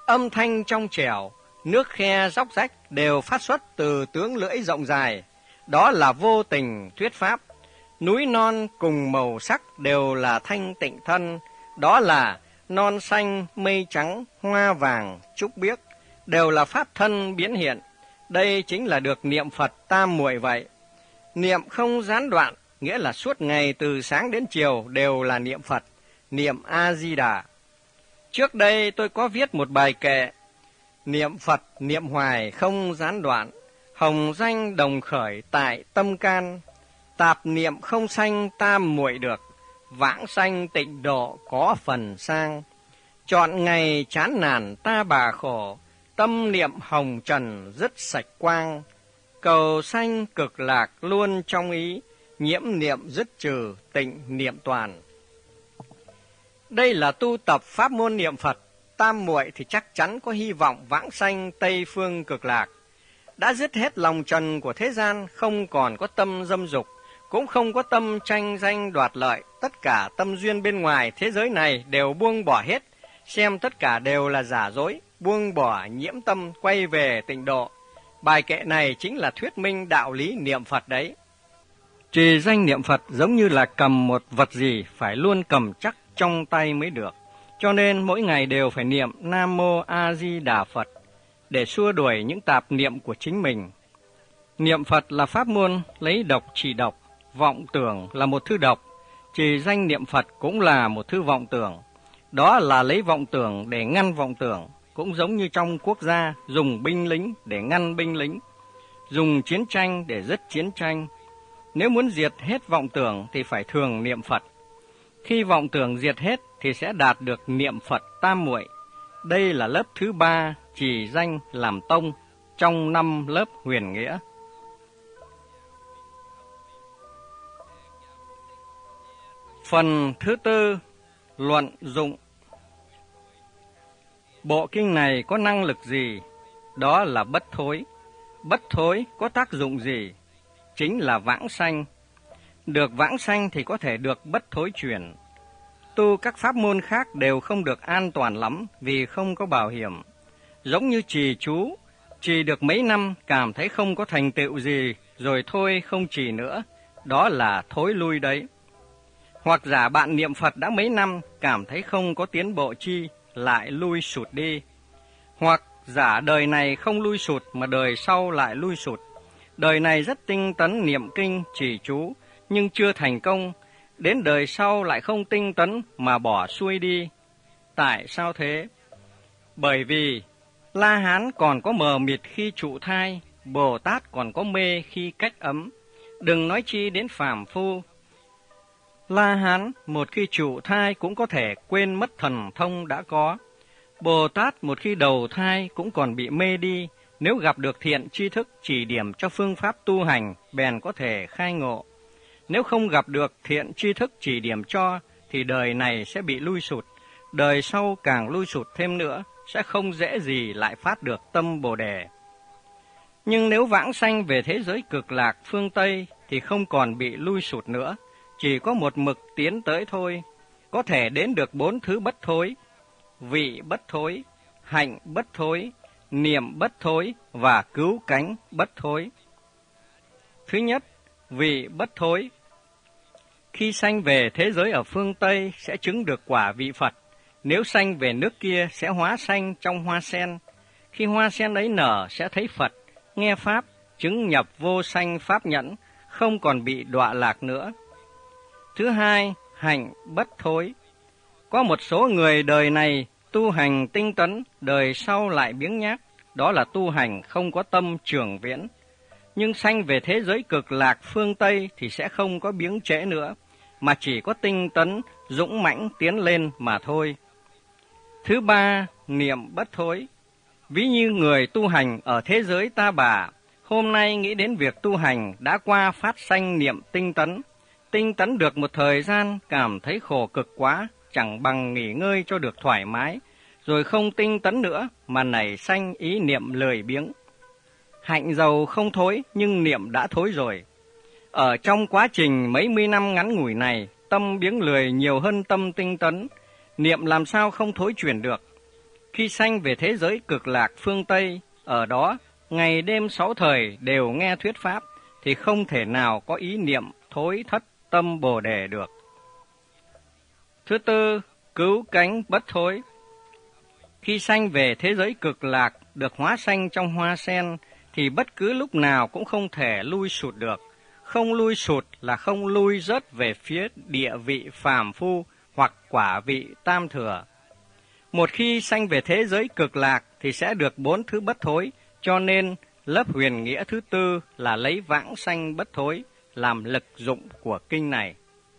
Âm thanh trong trẻo, nước khe róc rách đều phát xuất từ tướng lưỡi rộng dài. Đó là vô tình thuyết pháp. Núi non cùng màu sắc đều là thanh tịnh thân. Đó là non xanh, mây trắng, hoa vàng, trúc biếc, đều là pháp thân biến hiện. Đây chính là được niệm Phật tam muội vậy. Niệm không gián đoạn, nghĩa là suốt ngày từ sáng đến chiều đều là niệm Phật, niệm A-di-đà. Trước đây tôi có viết một bài kệ: niệm Phật niệm hoài không gián đoạn, hồng danh đồng khởi tại tâm can. Tạp niệm không sanh tam muội được, vãng sanh tịnh độ có phần sang. Chọn ngày chán nản ta bà khổ, tâm niệm hồng trần rất sạch quang. Cầu sanh cực lạc luôn trong ý, nhiễm niệm dứt trừ tịnh niệm toàn. Đây là tu tập pháp môn niệm Phật tam muội thì chắc chắn có hy vọng vãng sanh Tây phương cực lạc. Đã dứt hết lòng trần của thế gian, không còn có tâm dâm dục, cũng không có tâm tranh danh đoạt lợi. Tất cả tâm duyên bên ngoài thế giới này đều buông bỏ hết, xem tất cả đều là giả dối, buông bỏ nhiễm tâm, quay về tịnh độ. Bài kệ này chính là thuyết minh đạo lý niệm Phật đấy. Trì danh niệm Phật giống như là cầm một vật gì phải luôn cầm chắc trong tay mới được. Cho nên mỗi ngày đều phải niệm Nam Mô A Di Đà Phật để xua đuổi những tạp niệm của chính mình. Niệm Phật là pháp môn lấy độc trị độc, vọng tưởng là một thứ độc, trì danh niệm Phật cũng là một thứ vọng tưởng. Đó là lấy vọng tưởng để ngăn vọng tưởng, cũng giống như trong quốc gia dùng binh lính để ngăn binh lính, dùng chiến tranh để dứt chiến tranh. Nếu muốn diệt hết vọng tưởng thì phải thường niệm Phật. Khi vọng tưởng diệt hết thì sẽ đạt được niệm Phật tam muội. Đây là lớp thứ 3 trì danh làm tông trong 5 lớp huyền nghĩa. Phần thứ 4, luận dụng. Bộ kinh này có năng lực gì? Đó là bất thối. Bất thối có tác dụng gì? Chính là vãng sanh. Được vãng sanh thì có thể được bất thối chuyển. Tu các pháp môn khác đều không được an toàn lắm vì không có bảo hiểm. Giống như trì chú, trì được mấy năm cảm thấy không có thành tựu gì rồi thôi không trì nữa, đó là thối lui đấy. Hoặc giả bạn niệm Phật đã mấy năm cảm thấy không có tiến bộ chi, lại lui sụt đi. Hoặc giả đời này không lui sụt mà đời sau lại lui sụt. Đời này rất tinh tấn niệm kinh trì chú nhưng chưa thành công, đến đời sau lại không tinh tấn mà bỏ xuôi đi. Tại sao thế? Bởi vì La Hán còn có mờ mịt khi trụ thai, Bồ Tát còn có mê khi cách ấm, đừng nói chi đến phàm phu. La Hán một khi trụ thai cũng có thể quên mất thần thông đã có. Bồ Tát một khi đầu thai cũng còn bị mê đi, nếu gặp được thiện tri thức chỉ điểm cho phương pháp tu hành, bèn có thể khai ngộ. Nếu không gặp được thiện tri thức chỉ điểm cho, thì đời này sẽ bị lui sụt, đời sau càng lui sụt thêm nữa, sẽ không dễ gì lại phát được tâm Bồ Đề. Nhưng nếu vãng sanh về thế giới cực lạc phương Tây, thì không còn bị lui sụt nữa, chỉ có một mực tiến tới thôi, có thể đến được 4 thứ bất thối: vị bất thối, hạnh bất thối, niệm bất thối và cứu cánh bất thối. Thứ nhất, vị bất thối. Khi sanh về thế giới ở phương Tây sẽ chứng được quả vị Phật. Nếu sanh về nước kia sẽ hóa sanh trong hoa sen. Khi hoa sen ấy nở sẽ thấy Phật, nghe Pháp, chứng nhập vô sanh Pháp nhẫn, không còn bị đọa lạc nữa. Thứ hai, hạnh bất thối. Có một số người đời này tu hành tinh tấn, đời sau lại biếng nhác, đó là tu hành không có tâm trường viễn. Nhưng sanh về thế giới cực lạc phương Tây thì sẽ không có biếng trễ nữa, mà chỉ có tinh tấn, dũng mãnh tiến lên mà thôi. Thứ ba, niệm bất thối. Ví như người tu hành ở thế giới ta bà, hôm nay nghĩ đến việc tu hành đã qua phát sanh niệm tinh tấn. Tinh tấn được một thời gian cảm thấy khổ cực quá, chẳng bằng nghỉ ngơi cho được thoải mái, rồi không tinh tấn nữa mà nảy sanh ý niệm lười biếng. Hạnh dầu không thối nhưng niệm đã thối rồi. Ở trong quá trình mấy mươi năm ngắn ngủi này, tâm biếng lười nhiều hơn tâm tinh tấn, niệm làm sao không thối chuyển được. Khi sanh về thế giới cực lạc phương Tây, ở đó ngày đêm 6 thời đều nghe thuyết pháp, thì không thể nào có ý niệm thối thất tâm Bồ Đề được. Thứ tư, cứu cánh bất thối. Khi sanh về thế giới cực lạc, được hóa sanh trong hoa sen, thì bất cứ lúc nào cũng không thể lui sụt được. Không lui sụt là không lui rớt về phía địa vị phàm phu hoặc quả vị tam thừa. Một khi sanh về thế giới cực lạc thì sẽ được 4 thứ bất thối, cho nên lớp huyền nghĩa thứ tư là lấy vãng sanh bất thối làm lực dụng của kinh này.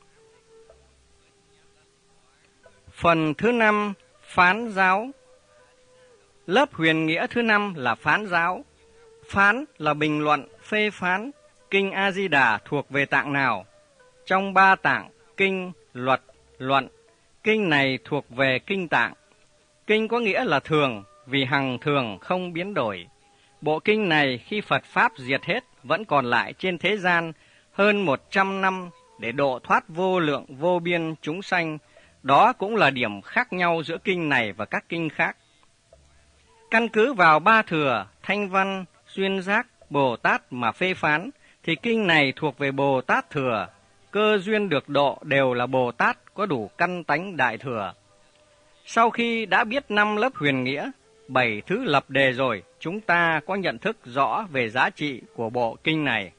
Phần thứ 5, phán giáo. Lớp huyền nghĩa thứ 5 là phán giáo. Phán là bình luận, phê phán. Kinh A-di-đà thuộc về tạng nào? Trong 3 tạng, kinh, luật, luận. Kinh này thuộc về kinh tạng. Kinh có nghĩa là thường, vì hằng thường không biến đổi. Bộ kinh này khi Phật Pháp diệt hết vẫn còn lại trên thế gian hơn 100 năm để độ thoát vô lượng vô biên chúng sanh. Đó cũng là điểm khác nhau giữa kinh này và các kinh khác. Căn cứ vào 3 thừa, Thanh Văn, Duyên Giác, Bồ Tát mà phê phán, thì kinh này thuộc về Bồ Tát thừa. Cơ duyên được độ đều là Bồ Tát có đủ căn tánh đại thừa. Sau khi đã biết 5 lớp huyền nghĩa, 7 thứ lập đề rồi, chúng ta có nhận thức rõ về giá trị của bộ kinh này.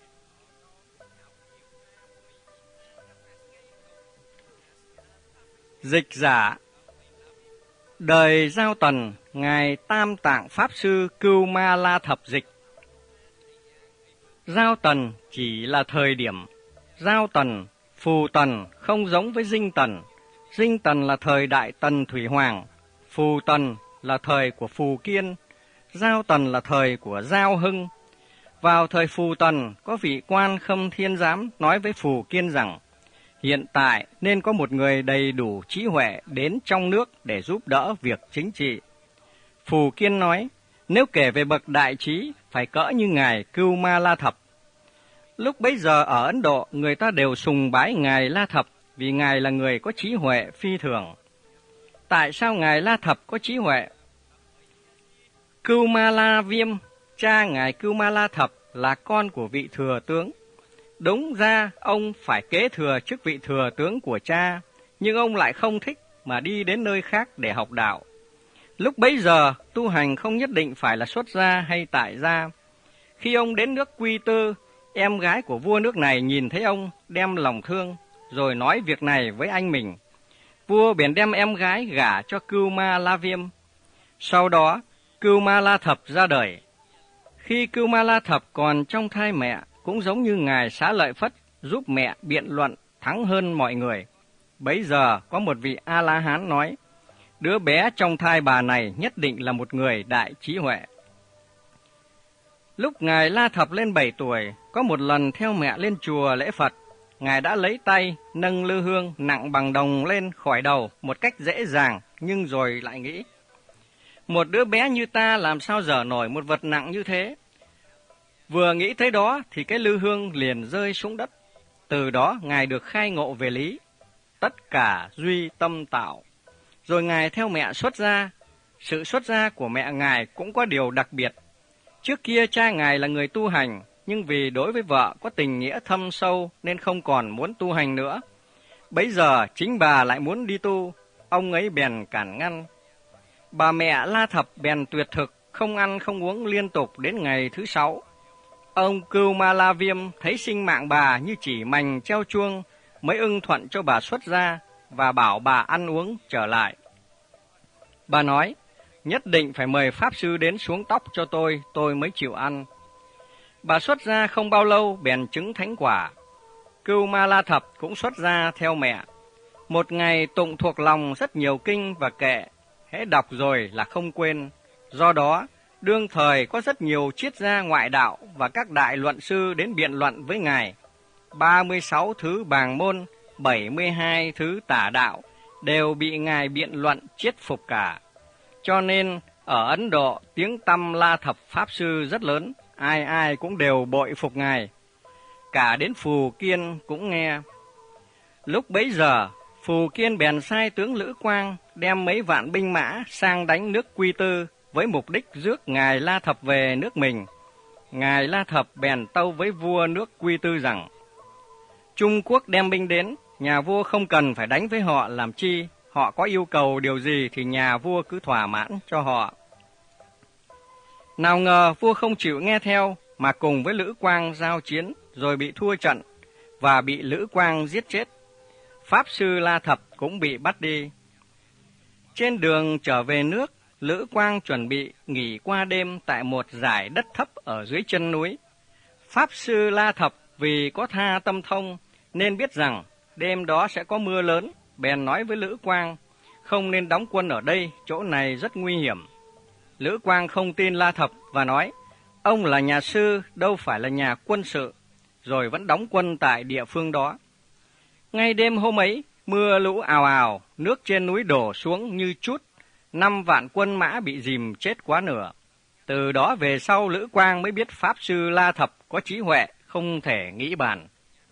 Dịch giả. Đời Giao Tần, Ngài Tam Tạng Pháp Sư Cưu Ma La Thập dịch. Giao Tần chỉ là thời điểm. Giao Tần, Phù Tần không giống với Dinh Tần. Dinh Tần là thời Đại Tần Thủy Hoàng. Phù Tần là thời của Phù Kiên. Giao Tần là thời của Giao Hưng. Vào thời Phù Tần, có vị quan Khâm Thiên Giám nói với Phù Kiên rằng, hiện tại nên có một người đầy đủ trí huệ đến trong nước để giúp đỡ việc chính trị. Phù Kiên nói, nếu kể về bậc đại trí, phải cỡ như Ngài Cưu Ma La Thập. Lúc bấy giờ ở Ấn Độ, người ta đều sùng bái Ngài La Thập vì Ngài là người có trí huệ phi thường. Tại sao Ngài La Thập có trí huệ? Cưu Ma La Viêm, cha Ngài Cưu Ma La Thập là con của vị thừa tướng. Đúng ra ông phải kế thừa chức vị thừa tướng của cha, nhưng ông lại không thích mà đi đến nơi khác để học đạo. Lúc bấy giờ, tu hành không nhất định phải là xuất gia hay tại gia. Khi ông đến nước Quy Tư, em gái của vua nước này nhìn thấy ông, đem lòng thương, rồi nói việc này với anh mình. Vua bèn đem em gái gả cho Cưu Ma La Viêm. Sau đó, Cưu Ma La Thập ra đời. Khi Cưu Ma La Thập còn trong thai mẹ, cũng giống như Ngài Xá Lợi Phất giúp mẹ biện luận thắng hơn mọi người. Bấy giờ có một vị A-la-hán nói, đứa bé trong thai bà này nhất định là một người đại trí huệ. Lúc Ngài La Thập lên 7 tuổi, có một lần theo mẹ lên chùa lễ Phật, Ngài đã lấy tay nâng lư hương nặng bằng đồng lên khỏi đầu một cách dễ dàng, nhưng rồi lại nghĩ, một đứa bé như ta làm sao dở nổi một vật nặng như thế. Vừa nghĩ tới đó thì cái lư hương liền rơi xuống đất. Từ đó Ngài được khai ngộ về lý, tất cả duy tâm tạo. Rồi Ngài theo mẹ xuất gia. Sự xuất gia của mẹ Ngài cũng có điều đặc biệt. Trước kia cha Ngài là người tu hành, nhưng vì đối với vợ có tình nghĩa thâm sâu nên không còn muốn tu hành nữa. Bấy giờ chính bà lại muốn đi tu, ông ấy bèn cản ngăn. Bà mẹ La Thập bèn tuyệt thực, không ăn không uống liên tục đến ngày thứ 6. Ông Cưu Ma La Viêm thấy sinh mạng bà như chỉ mành treo chuông, mới ưng thuận cho bà xuất gia và bảo bà ăn uống trở lại. Bà nói, nhất định phải mời Pháp Sư đến xuống tóc cho tôi mới chịu ăn. Bà xuất gia không bao lâu bèn chứng thánh quả. Cưu Ma La Thập cũng xuất gia theo mẹ. Một ngày tụng thuộc lòng rất nhiều kinh và kệ, hễ đọc rồi là không quên. Do đó, đương thời có rất nhiều triết gia ngoại đạo và các đại luận sư đến biện luận với Ngài. 36 thứ bàng môn, 72 thứ tả đạo đều bị Ngài biện luận chiết phục cả. Cho nên, ở Ấn Độ, tiếng tăm La Thập Pháp Sư rất lớn, ai ai cũng đều bội phục Ngài. Cả đến Phù Kiên cũng nghe. Lúc bấy giờ, Phù Kiên bèn sai tướng Lữ Quang đem mấy vạn binh mã sang đánh nước Quy Tư với mục đích rước ngài La Thập về nước mình. Ngài La Thập bèn tâu với vua nước Quy Tư rằng: Trung Quốc đem binh đến, nhà vua không cần phải đánh với họ làm chi, họ có yêu cầu điều gì thì nhà vua cứ thỏa mãn cho họ. Nào ngờ vua không chịu nghe theo mà cùng với Lữ Quang giao chiến, rồi bị thua trận và bị Lữ Quang giết chết. Pháp sư La Thập cũng bị bắt đi. Trên đường trở về nước, Lữ Quang chuẩn bị nghỉ qua đêm tại một dải đất thấp ở dưới chân núi. Pháp sư La Thập vì có tha tâm thông nên biết rằng đêm đó sẽ có mưa lớn, bèn nói với Lữ Quang: không nên đóng quân ở đây, chỗ này rất nguy hiểm. Lữ Quang không tin La Thập và nói: ông là nhà sư, đâu phải là nhà quân sự, rồi vẫn đóng quân tại địa phương đó. Ngay đêm hôm ấy, mưa lũ ào ào, nước trên núi đổ xuống như trút, 5 vạn quân mã bị dìm chết quá nửa. Từ đó về sau, Lữ Quang mới biết Pháp sư La Thập có trí huệ không thể nghĩ bàn.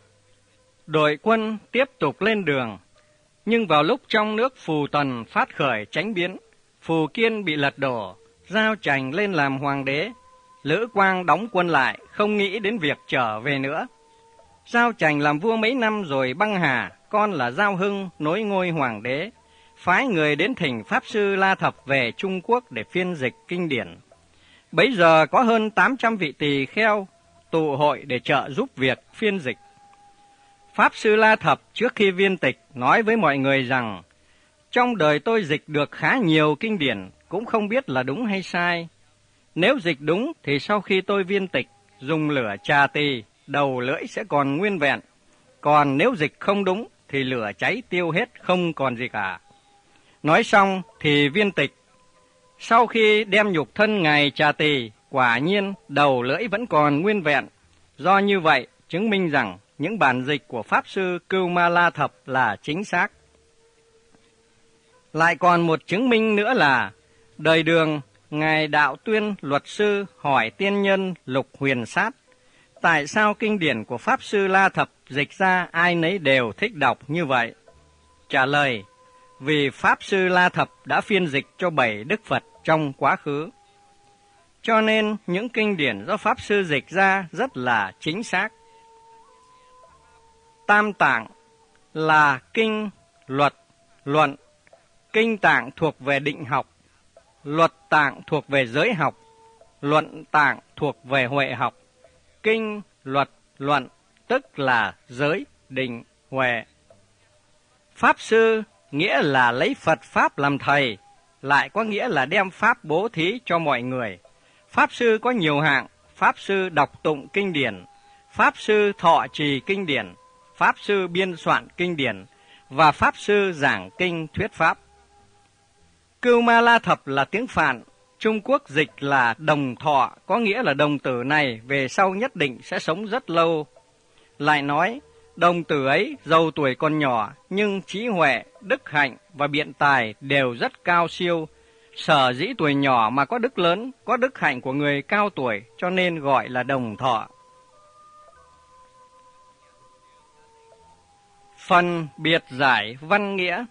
Đội quân tiếp tục lên đường, nhưng vào lúc trong nước Phù Tần phát khởi chánh biến, Phù Kiên bị lật đổ, Giao Trành lên làm hoàng đế. Lữ Quang đóng quân lại, không nghĩ đến việc trở về nữa. Giao Trành làm vua mấy năm rồi băng hà, con là Giao Hưng nối ngôi hoàng đế, phái người đến thỉnh Pháp sư La Thập về Trung Quốc để phiên dịch kinh điển. Bấy giờ có hơn 800 vị tỳ kheo tụ hội để trợ giúp việc phiên dịch. Pháp sư La Thập trước khi viên tịch nói với mọi người rằng: trong đời tôi dịch được khá nhiều kinh điển, cũng không biết là đúng hay sai. Nếu dịch đúng thì sau khi tôi viên tịch, dùng lửa trà tỳ, đầu lưỡi sẽ còn nguyên vẹn. Còn nếu dịch không đúng thì lửa cháy tiêu hết, không còn gì cả. Nói xong thì viên tịch. Sau khi đem nhục thân ngài trà tỳ, quả nhiên đầu lưỡi vẫn còn nguyên vẹn. Do như vậy, chứng minh rằng những bản dịch của Pháp sư Cưu Ma La Thập là chính xác. Lại còn một chứng minh nữa là, đời Đường, ngài Đạo Tuyên luật sư hỏi tiên nhân Lục Huyền Sát: tại sao kinh điển của Pháp sư La Thập dịch ra ai nấy đều thích đọc như vậy? Trả lời: vì Pháp sư La Thập đã phiên dịch cho 7 Đức Phật trong quá khứ. Cho nên những kinh điển do Pháp sư dịch ra rất là chính xác. Tam tạng là kinh, luật, luận. Kinh tạng thuộc về định học, luật tạng thuộc về giới học, luận tạng thuộc về huệ học. Kinh, luật, luận tức là giới, định, huệ. Pháp sư nghĩa là lấy Phật Pháp làm thầy, lại có nghĩa là đem Pháp bố thí cho mọi người. Pháp sư có nhiều hạng: Pháp sư đọc tụng kinh điển, Pháp sư thọ trì kinh điển, Pháp sư biên soạn kinh điển và Pháp sư giảng kinh thuyết Pháp. Cưu Ma La Thập là tiếng Phạn, Trung Quốc dịch là đồng thọ, có nghĩa là đồng tử này về sau nhất định sẽ sống rất lâu. Lại nói, đồng tử ấy dầu tuổi còn nhỏ, nhưng trí huệ, đức hạnh và biện tài đều rất cao siêu. Sở dĩ tuổi nhỏ mà có đức lớn, có đức hạnh của người cao tuổi, cho nên gọi là đồng thọ. Phần biệt giải văn nghĩa.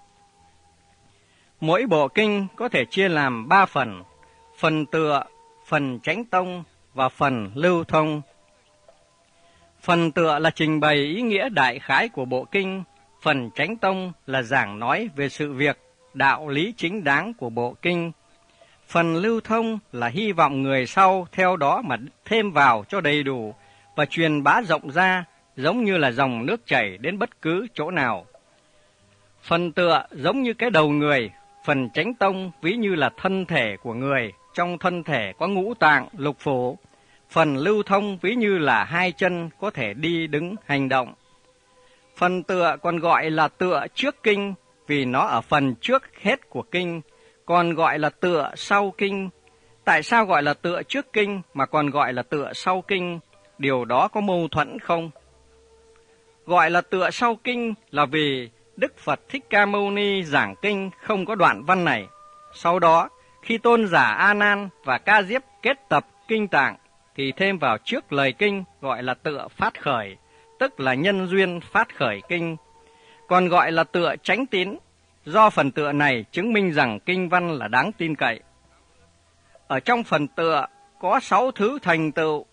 Mỗi bộ kinh có thể chia làm 3 phần: phần tựa, phần chánh tông và phần lưu thông. Phần tựa là trình bày ý nghĩa đại khái của bộ kinh, phần chánh tông là giảng nói về sự việc, đạo lý chính đáng của bộ kinh. Phần lưu thông là hy vọng người sau theo đó mà thêm vào cho đầy đủ và truyền bá rộng ra, giống như là dòng nước chảy đến bất cứ chỗ nào. Phần tựa giống như cái đầu người, phần chánh tông ví như là thân thể của người, trong thân thể có ngũ tạng, lục phủ. Phần lưu thông ví như là 2 chân có thể đi đứng hành động. Phần tựa còn gọi là tựa trước kinh vì nó ở phần trước hết của kinh, còn gọi là tựa sau kinh. Tại sao gọi là tựa trước kinh mà còn gọi là tựa sau kinh? Điều đó có mâu thuẫn không? Gọi là tựa sau kinh là vì Đức Phật Thích Ca Mâu Ni giảng kinh không có đoạn văn này. Sau đó, khi tôn giả A Nan và Ca Diếp kết tập kinh tạng thì thêm vào trước lời kinh gọi là tựa phát khởi, tức là nhân duyên phát khởi kinh. còn gọi là tựa chánh tín, do phần tựa này chứng minh rằng kinh văn là đáng tin cậy. Ở trong phần tựa có 6 thứ thành tựu.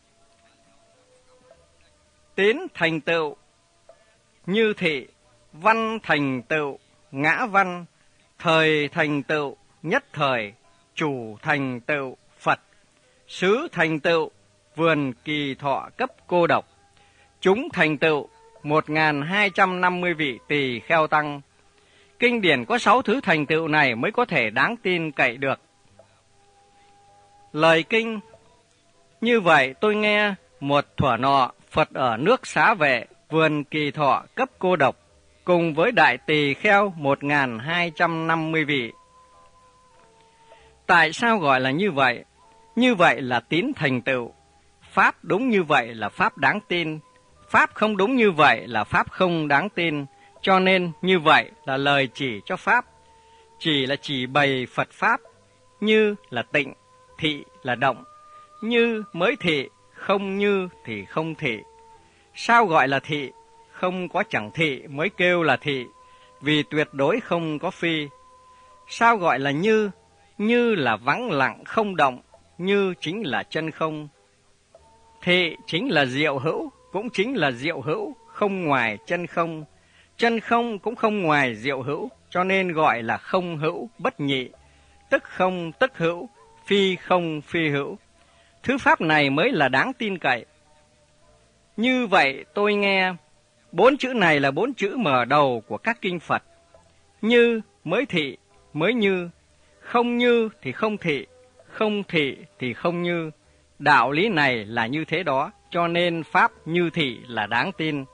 Tín thành tựu như thị, văn thành tựu ngã văn, thời thành tựu nhất thời, chủ thành tựu Phật, xứ thành tựu vườn kỳ thọ cấp cô độc, chúng thành tựu 1.250 vị tỳ kheo tăng. Kinh điển có 6 thứ thành tựu này mới có thể đáng tin cậy được. Lời kinh: như vậy tôi nghe một thuở nọ, Phật ở nước Xá Vệ, vườn kỳ thọ cấp cô độc, cùng với đại tỳ kheo 1.250 vị. Tại sao gọi là như vậy? Như vậy là tín thành tựu. Pháp đúng như vậy là pháp đáng tin. Pháp không đúng như vậy là pháp không đáng tin. Cho nên như vậy là lời chỉ cho pháp. Chỉ là chỉ bày Phật Pháp. Như là tịnh, thị là động. Như mới thị, không như thì không thị. Sao gọi là thị? Không có chẳng thị mới kêu là thị, vì tuyệt đối không có phi. Sao gọi là như? Như là vắng lặng không động, như chính là chân không. Thị chính là diệu hữu, cũng chính là diệu hữu, không ngoài chân không. Chân không cũng không ngoài diệu hữu, cho nên gọi là không hữu bất nhị, tức không tức hữu, phi không phi hữu. Thứ pháp này mới là đáng tin cậy. Như vậy tôi nghe, 4 chữ này là 4 chữ mở đầu của các kinh Phật. Như mới thị, mới như, không như thì không thị, không thị thì không như. Đạo lý này là như thế đó, cho nên pháp như thị là đáng tin.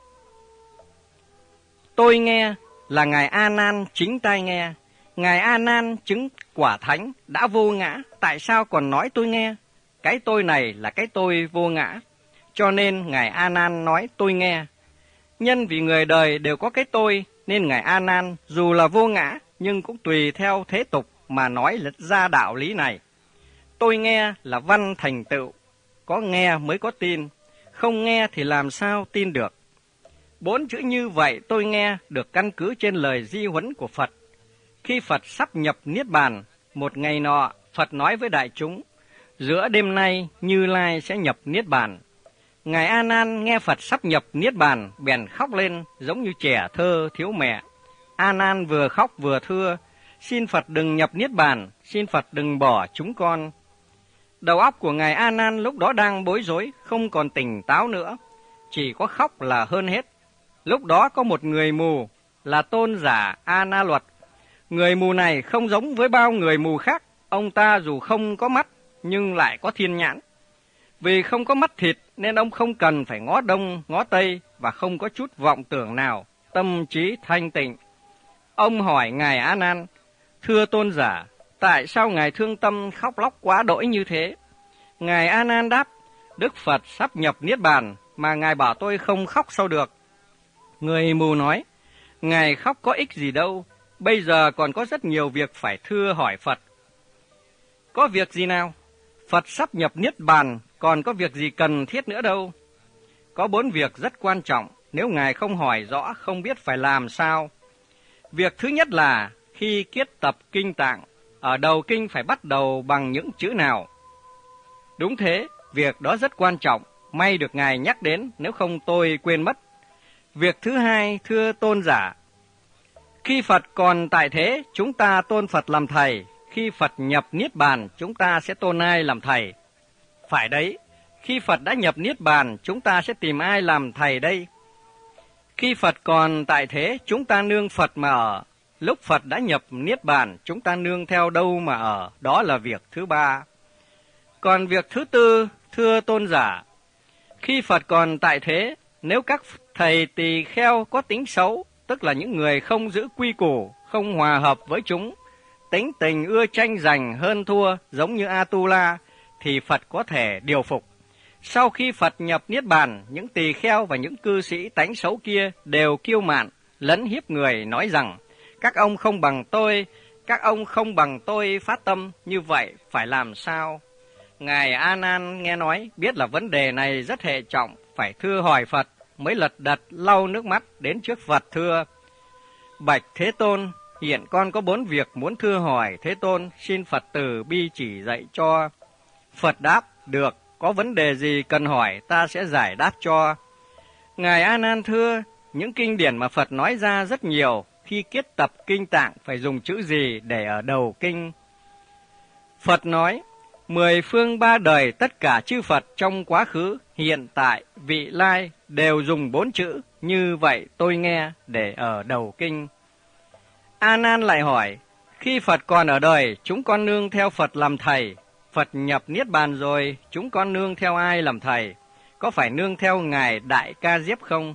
Tôi nghe là Ngài A Nan chính tai nghe. Ngài A Nan chứng quả thánh đã vô ngã, tại sao còn nói tôi nghe? Cái tôi này là cái tôi vô ngã, cho nên Ngài A Nan nói tôi nghe. Nhân vì người đời đều có cái tôi, nên Ngài A Nan dù là vô ngã nhưng cũng tùy theo thế tục mà nói ra đạo lý này. Tôi nghe là văn thành tựu, có nghe mới có tin, không nghe thì làm sao tin được. 4 chữ như vậy tôi nghe được căn cứ trên lời di huấn của Phật. Khi Phật sắp nhập Niết Bàn, một ngày nọ Phật nói với đại chúng, giữa đêm nay Như Lai sẽ nhập Niết Bàn. Ngài A Nan nghe Phật sắp nhập Niết Bàn, bèn khóc lên giống như trẻ thơ thiếu mẹ. A Nan vừa khóc vừa thưa, xin Phật đừng nhập Niết Bàn, xin Phật đừng bỏ chúng con. Đầu óc của Ngài A Nan lúc đó đang bối rối, không còn tỉnh táo nữa, chỉ có khóc là hơn hết. Lúc đó có một người mù là tôn giả A Na Luật. Người mù này không giống với bao người mù khác, ông ta dù không có mắt nhưng lại có thiên nhãn. Vì không có mắt thịt nên ông không cần phải ngó đông ngó tây và không có chút vọng tưởng nào, tâm trí thanh tịnh. Ông hỏi Ngài A Nan, thưa tôn giả, tại sao Ngài thương tâm khóc lóc quá đỗi như thế? Ngài A Nan đáp, Đức Phật sắp nhập Niết Bàn mà Ngài bảo tôi không khóc sao được? Người mù nói, Ngài khóc có ích gì đâu, bây giờ còn có rất nhiều việc phải thưa hỏi Phật. Có việc gì nào? Phật sắp nhập Niết Bàn, còn có việc gì cần thiết nữa đâu. Có 4 việc rất quan trọng, nếu Ngài không hỏi rõ không biết phải làm sao. Việc thứ nhất là khi kiết tập kinh tạng, ở đầu kinh phải bắt đầu bằng những chữ nào? Đúng thế, việc đó rất quan trọng, may được Ngài nhắc đến, nếu không tôi quên mất. Việc thứ hai, thưa tôn giả, khi Phật còn tại thế, chúng ta tôn Phật làm thầy, khi Phật nhập Niết Bàn, chúng ta sẽ tôn ai làm thầy? Phải đấy, khi Phật đã nhập Niết Bàn, chúng ta sẽ tìm ai làm thầy đây? Khi Phật còn tại thế, chúng ta nương Phật mà ở. Lúc Phật đã nhập Niết Bàn, chúng ta nương theo đâu mà ở, đó là việc thứ ba. Còn việc thứ tư, thưa tôn giả, khi Phật còn tại thế, nếu các thầy tỳ kheo có tính xấu, tức là những người không giữ quy củ, không hòa hợp với chúng, tính tình ưa tranh giành hơn thua giống như Atula, thì Phật có thể điều phục. Sau khi Phật nhập Niết Bàn, những tỳ kheo và những cư sĩ tánh xấu kia đều kiêu mạn, lấn hiếp người, nói rằng các ông không bằng tôi, các ông không bằng tôi phát tâm, như vậy phải làm sao? Ngài A Nan nghe nói, biết là vấn đề này rất hệ trọng, phải thưa hỏi Phật, mới lật đật lau nước mắt đến trước Phật thưa, Bạch Thế Tôn, hiện con có 4 việc muốn thưa hỏi Thế Tôn, xin Phật từ bi chỉ dạy cho. Phật đáp, được, có vấn đề gì cần hỏi, ta sẽ giải đáp cho. Ngài A Nan thưa, những kinh điển mà Phật nói ra rất nhiều, khi kết tập kinh tạng phải dùng chữ gì để ở đầu kinh? Phật nói, 10 phương 3 đời tất cả chư Phật trong quá khứ, hiện tại, vị lai đều dùng 4 chữ, như vậy tôi nghe để ở đầu kinh. A Nan lại hỏi, khi Phật còn ở đời, chúng con nương theo Phật làm thầy. Phật nhập Niết Bàn rồi, chúng con nương theo ai làm thầy? Có phải nương theo Ngài Đại Ca Diếp không?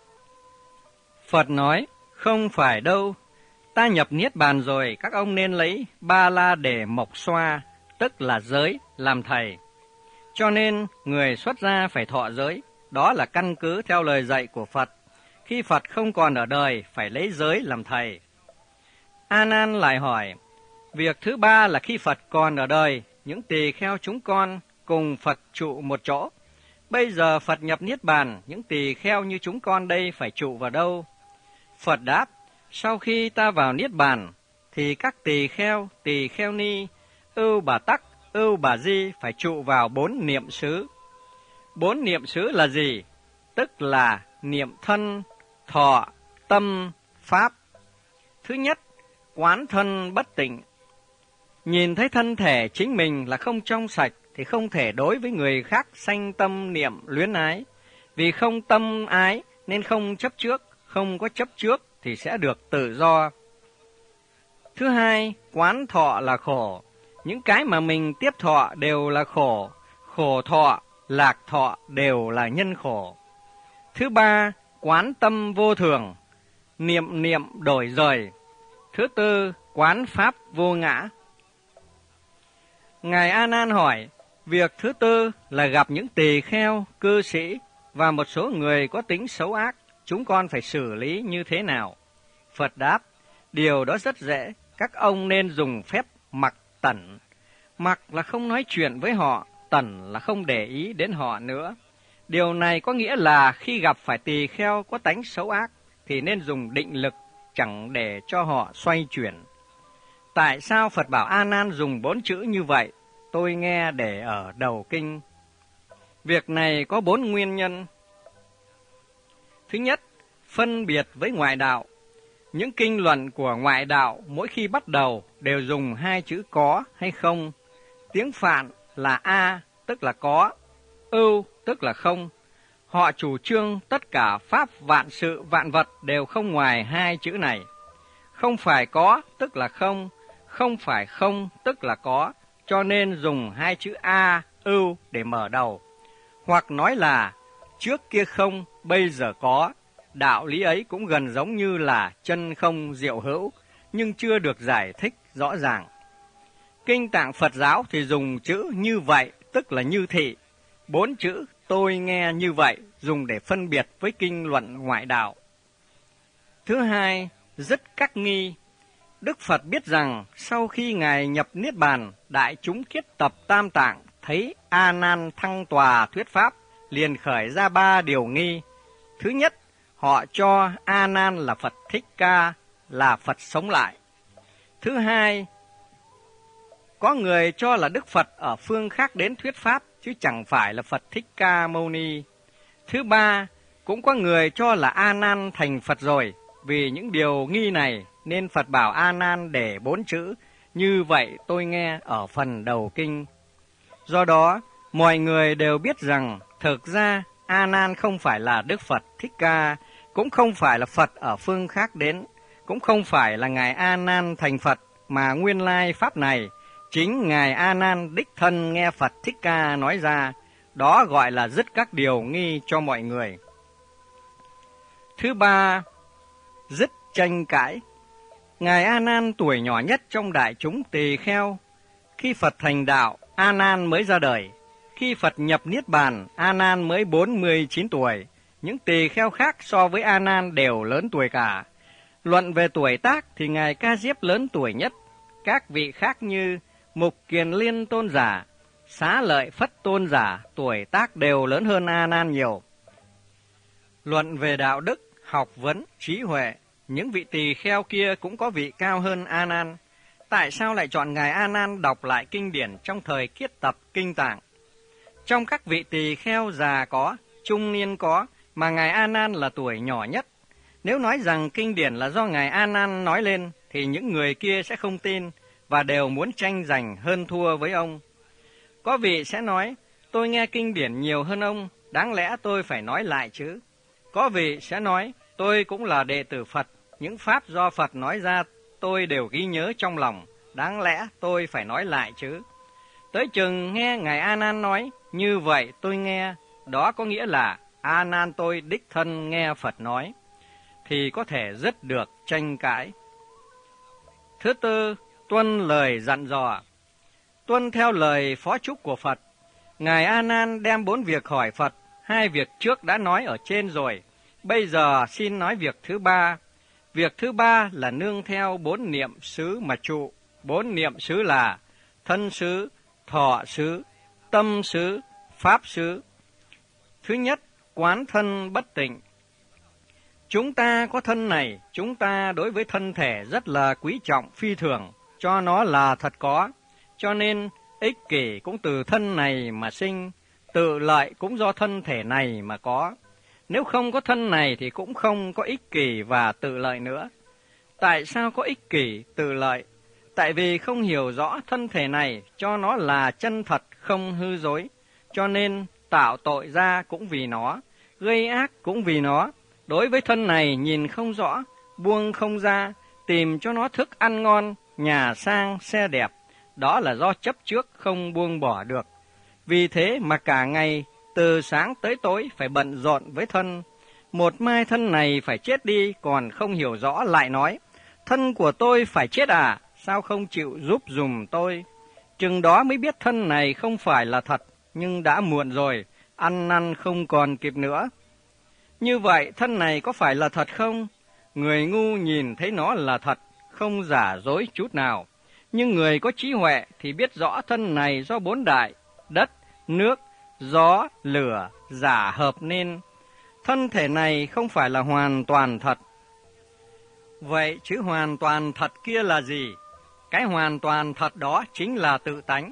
Phật nói, không phải đâu. Ta nhập Niết Bàn rồi, các ông nên lấy Ba La Đề Mộc Xoa, tức là giới, làm thầy. Cho nên, người xuất gia phải thọ giới, đó là căn cứ theo lời dạy của Phật. Khi Phật không còn ở đời, phải lấy giới làm thầy. A Nan lại hỏi, việc thứ ba là khi Phật còn ở đời, những tỳ kheo chúng con cùng Phật trụ một chỗ. Bây giờ Phật nhập Niết Bàn, những tỳ kheo như chúng con đây phải trụ vào đâu? Phật đáp, sau khi ta vào Niết Bàn, thì các tỳ kheo ni, ưu bà tắc, ưu bà di phải trụ vào 4 niệm xứ. 4 niệm xứ là gì? Tức là niệm thân, thọ, tâm, pháp. Thứ nhất, quán thân bất tịnh. Nhìn thấy thân thể chính mình là không trong sạch thì không thể đối với người khác sanh tâm niệm luyến ái. Vì không tâm ái nên không chấp trước, không có chấp trước thì sẽ được tự do. Thứ hai, quán thọ là khổ. Những cái mà mình tiếp thọ đều là khổ, khổ thọ, lạc thọ đều là nhân khổ. Thứ ba, quán tâm vô thường, niệm niệm đổi rời. Thứ tư, quán pháp vô ngã. Ngài A Nan hỏi, việc thứ tư là gặp những tỳ kheo, cư sĩ và một số người có tính xấu ác, chúng con phải xử lý như thế nào? Phật đáp, điều đó rất dễ, các ông nên dùng phép mặc tẩn. Mặc là không nói chuyện với họ, tẩn là không để ý đến họ nữa. Điều này có nghĩa là khi gặp phải tỳ kheo có tánh xấu ác thì nên dùng định lực, chẳng để cho họ xoay chuyển. Tại sao Phật bảo A Nan dùng 4 chữ như vậy? Tôi nghe để ở đầu kinh. Việc này có 4 nguyên nhân. Thứ nhất, phân biệt với ngoại đạo. Những kinh luận của ngoại đạo mỗi khi bắt đầu đều dùng 2 chữ có hay không. Tiếng Phạn là a, tức là có, ưu, tức là không. Họ chủ trương tất cả pháp vạn sự vạn vật đều không ngoài 2 chữ này. Không phải có, tức là không, không phải không, tức là có, cho nên dùng 2 chữ a, ưu để mở đầu. Hoặc nói là trước kia không, bây giờ có. Đạo lý ấy cũng gần giống như là chân không diệu hữu, nhưng chưa được giải thích rõ ràng. Kinh Tạng Phật giáo thì dùng chữ như vậy, tức là như thị. 4 chữ tôi nghe như vậy dùng để phân biệt với kinh luận ngoại đạo. Thứ hai, dứt các nghi. Đức Phật biết rằng sau khi Ngài nhập Niết Bàn, đại chúng kết tập Tam Tạng, thấy A Nan thăng tòa thuyết pháp, liền khởi ra 3 điều nghi. Thứ nhất, họ cho A Nan là Phật Thích Ca, là Phật sống lại. Thứ hai, có người cho là Đức Phật ở phương khác đến thuyết pháp, chứ chẳng phải là Phật Thích Ca Mâu Ni. Thứ ba, cũng có người cho là A Nan thành Phật rồi. Vì những điều nghi này nên Phật bảo A Nan để 4 chữ, như vậy tôi nghe ở phần đầu kinh. Do đó, mọi người đều biết rằng thực ra A Nan không phải là Đức Phật Thích Ca, cũng không phải là Phật ở phương khác đến, cũng không phải là Ngài A Nan thành Phật, mà nguyên lai pháp này chính Ngài A Nan đích thân nghe Phật Thích Ca nói ra, đó gọi là dứt các điều nghi cho mọi người. Thứ ba, dứt tranh cãi. Ngài A Nan tuổi nhỏ nhất trong đại chúng tỳ kheo. Khi Phật thành đạo, A Nan mới ra đời. Khi Phật nhập Niết Bàn, A Nan mới 49 tuổi. Những tỳ kheo khác so với A Nan đều lớn tuổi cả. Luận về tuổi tác thì Ngài Ca Diếp lớn tuổi nhất. Các vị khác như Mục Kiền Liên Tôn giả, Xá Lợi Phất Tôn giả tuổi tác đều lớn hơn A Nan nhiều. Luận về đạo đức, học vấn, trí huệ những vị tỳ kheo kia cũng có vị cao hơn A Nan. Tại sao lại chọn ngài A Nan đọc lại kinh điển trong thời kiết tập kinh tạng? Trong các vị tỳ kheo già có, trung niên có, mà ngài A Nan là tuổi nhỏ nhất. Nếu nói rằng kinh điển là do ngài A Nan nói lên, thì những người kia sẽ không tin và đều muốn tranh giành hơn thua với ông. Có vị sẽ nói, tôi nghe kinh điển nhiều hơn ông, đáng lẽ tôi phải nói lại chứ. Có vị sẽ nói, tôi cũng là đệ tử Phật, những pháp do Phật nói ra tôi đều ghi nhớ trong lòng, đáng lẽ tôi phải nói lại chứ. Tới chừng nghe ngài A Nan nói, như vậy tôi nghe, đó có nghĩa là A Nan tôi đích thân nghe Phật nói, thì có thể dứt được tranh cãi. Thứ tư, tuân lời dặn dò. Tuân theo lời phó chúc của Phật, ngài A Nan đem 4 việc hỏi Phật, 2 việc trước đã nói ở trên rồi, bây giờ xin nói việc thứ 3. Việc thứ 3 là nương theo 4 niệm xứ mà trụ. 4 niệm xứ là thân xứ, thọ xứ, tâm xứ, pháp xứ. Thứ nhất, quán thân bất tịnh. Chúng ta có thân này, chúng ta đối với thân thể rất là quý trọng phi thường, cho nó là thật có. Cho nên ích kỷ cũng từ thân này mà sinh, tự lợi cũng do thân thể này mà có. Nếu không có thân này thì cũng không có ích kỷ và tự lợi nữa. Tại sao có ích kỷ, tự lợi? Tại vì không hiểu rõ thân thể này cho nó là chân thật không hư dối. Cho nên tạo tội ra cũng vì nó, gây ác cũng vì nó. Đối với thân này nhìn không rõ, buông không ra, tìm cho nó thức ăn ngon, nhà sang, xe đẹp. Đó là do chấp trước không buông bỏ được. Vì thế mà cả ngày, từ sáng tới tối phải bận rộn với thân. Một mai thân này phải chết đi, còn không hiểu rõ lại nói, thân của tôi phải chết à, sao không chịu giúp dùm tôi? Chừng đó mới biết thân này không phải là thật, nhưng đã muộn rồi, ăn năn không còn kịp nữa. Như vậy thân này có phải là thật không? Người ngu nhìn thấy nó là thật, không giả dối chút nào. Nhưng người có trí huệ thì biết rõ thân này do 4 đại, đất, nước, gió, lửa, giả hợp nên. Thân thể này không phải là hoàn toàn thật. Vậy chữ hoàn toàn thật kia là gì? Cái hoàn toàn thật đó chính là tự tánh.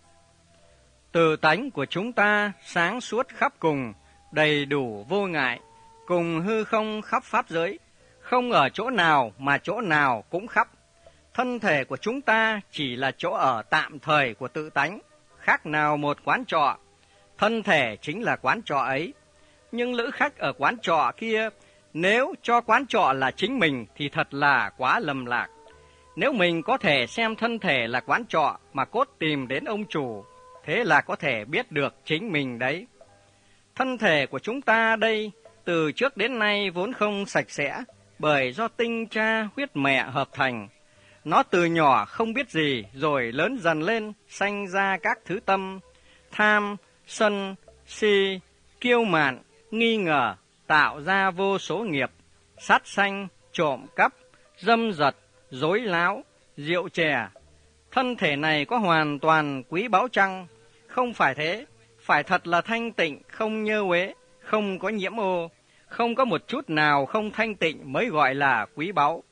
Tự tánh của chúng ta sáng suốt khắp cùng, đầy đủ vô ngại, cùng hư không khắp pháp giới, không ở chỗ nào mà chỗ nào cũng khắp. Thân thể của chúng ta chỉ là chỗ ở tạm thời của tự tánh, khác nào một quán trọ. Thân thể chính là quán trọ ấy. Nhưng lữ khách ở quán trọ kia, nếu cho quán trọ là chính mình thì thật là quá lầm lạc. Nếu mình có thể xem thân thể là quán trọ mà cốt tìm đến ông chủ, thế là có thể biết được chính mình đấy. Thân thể của chúng ta đây, từ trước đến nay vốn không sạch sẽ, bởi do tinh cha huyết mẹ hợp thành. Nó từ nhỏ không biết gì, rồi lớn dần lên, sanh ra các thứ tâm, tham, sân, si, kiêu mạn, nghi ngờ, tạo ra vô số nghiệp, sát sanh, trộm cắp, dâm dật, dối láo, rượu chè. Thân thể này có hoàn toàn quý báu chăng? Không phải thế, phải thật là thanh tịnh, không nhơ uế, không có nhiễm ô, không có một chút nào không thanh tịnh mới gọi là quý báu.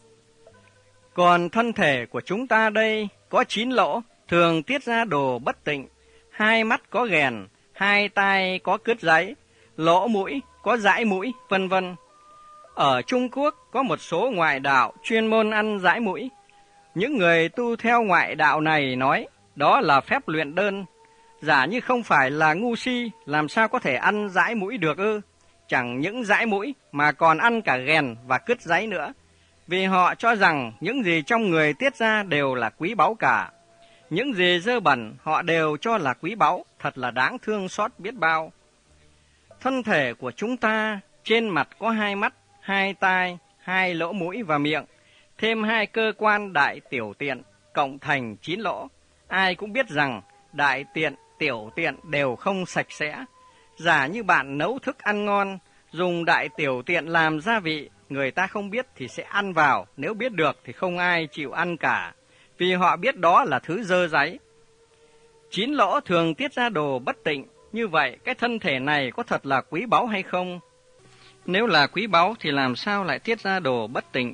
Còn thân thể của chúng ta đây có 9 lỗ, thường tiết ra đồ bất tịnh, 2 mắt có ghèn, 2 tai có cứt giấy, lỗ mũi có dãi mũi, vân vân. Ở Trung Quốc có một số ngoại đạo chuyên môn ăn dãi mũi. Những người tu theo ngoại đạo này nói đó là phép luyện đơn. Giả như không phải là ngu si, làm sao có thể ăn dãi mũi được ư? Chẳng những dãi mũi mà còn ăn cả ghèn và cứt giấy nữa. Vì họ cho rằng những gì trong người tiết ra đều là quý báu cả. Những gì dơ bẩn họ đều cho là quý báu, thật là đáng thương xót biết bao. Thân thể của chúng ta trên mặt có 2 mắt, 2 tai, 2 lỗ mũi và miệng, thêm 2 cơ quan đại tiểu tiện, cộng thành 9 lỗ. Ai cũng biết rằng đại tiện, tiểu tiện đều không sạch sẽ. Giả như bạn nấu thức ăn ngon, dùng đại tiểu tiện làm gia vị, người ta không biết thì sẽ ăn vào, nếu biết được thì không ai chịu ăn cả, vì họ biết đó là thứ dơ dáy. 9 lỗ thường tiết ra đồ bất tịnh, như vậy cái thân thể này có thật là quý báu hay không? Nếu là quý báu thì làm sao lại tiết ra đồ bất tịnh?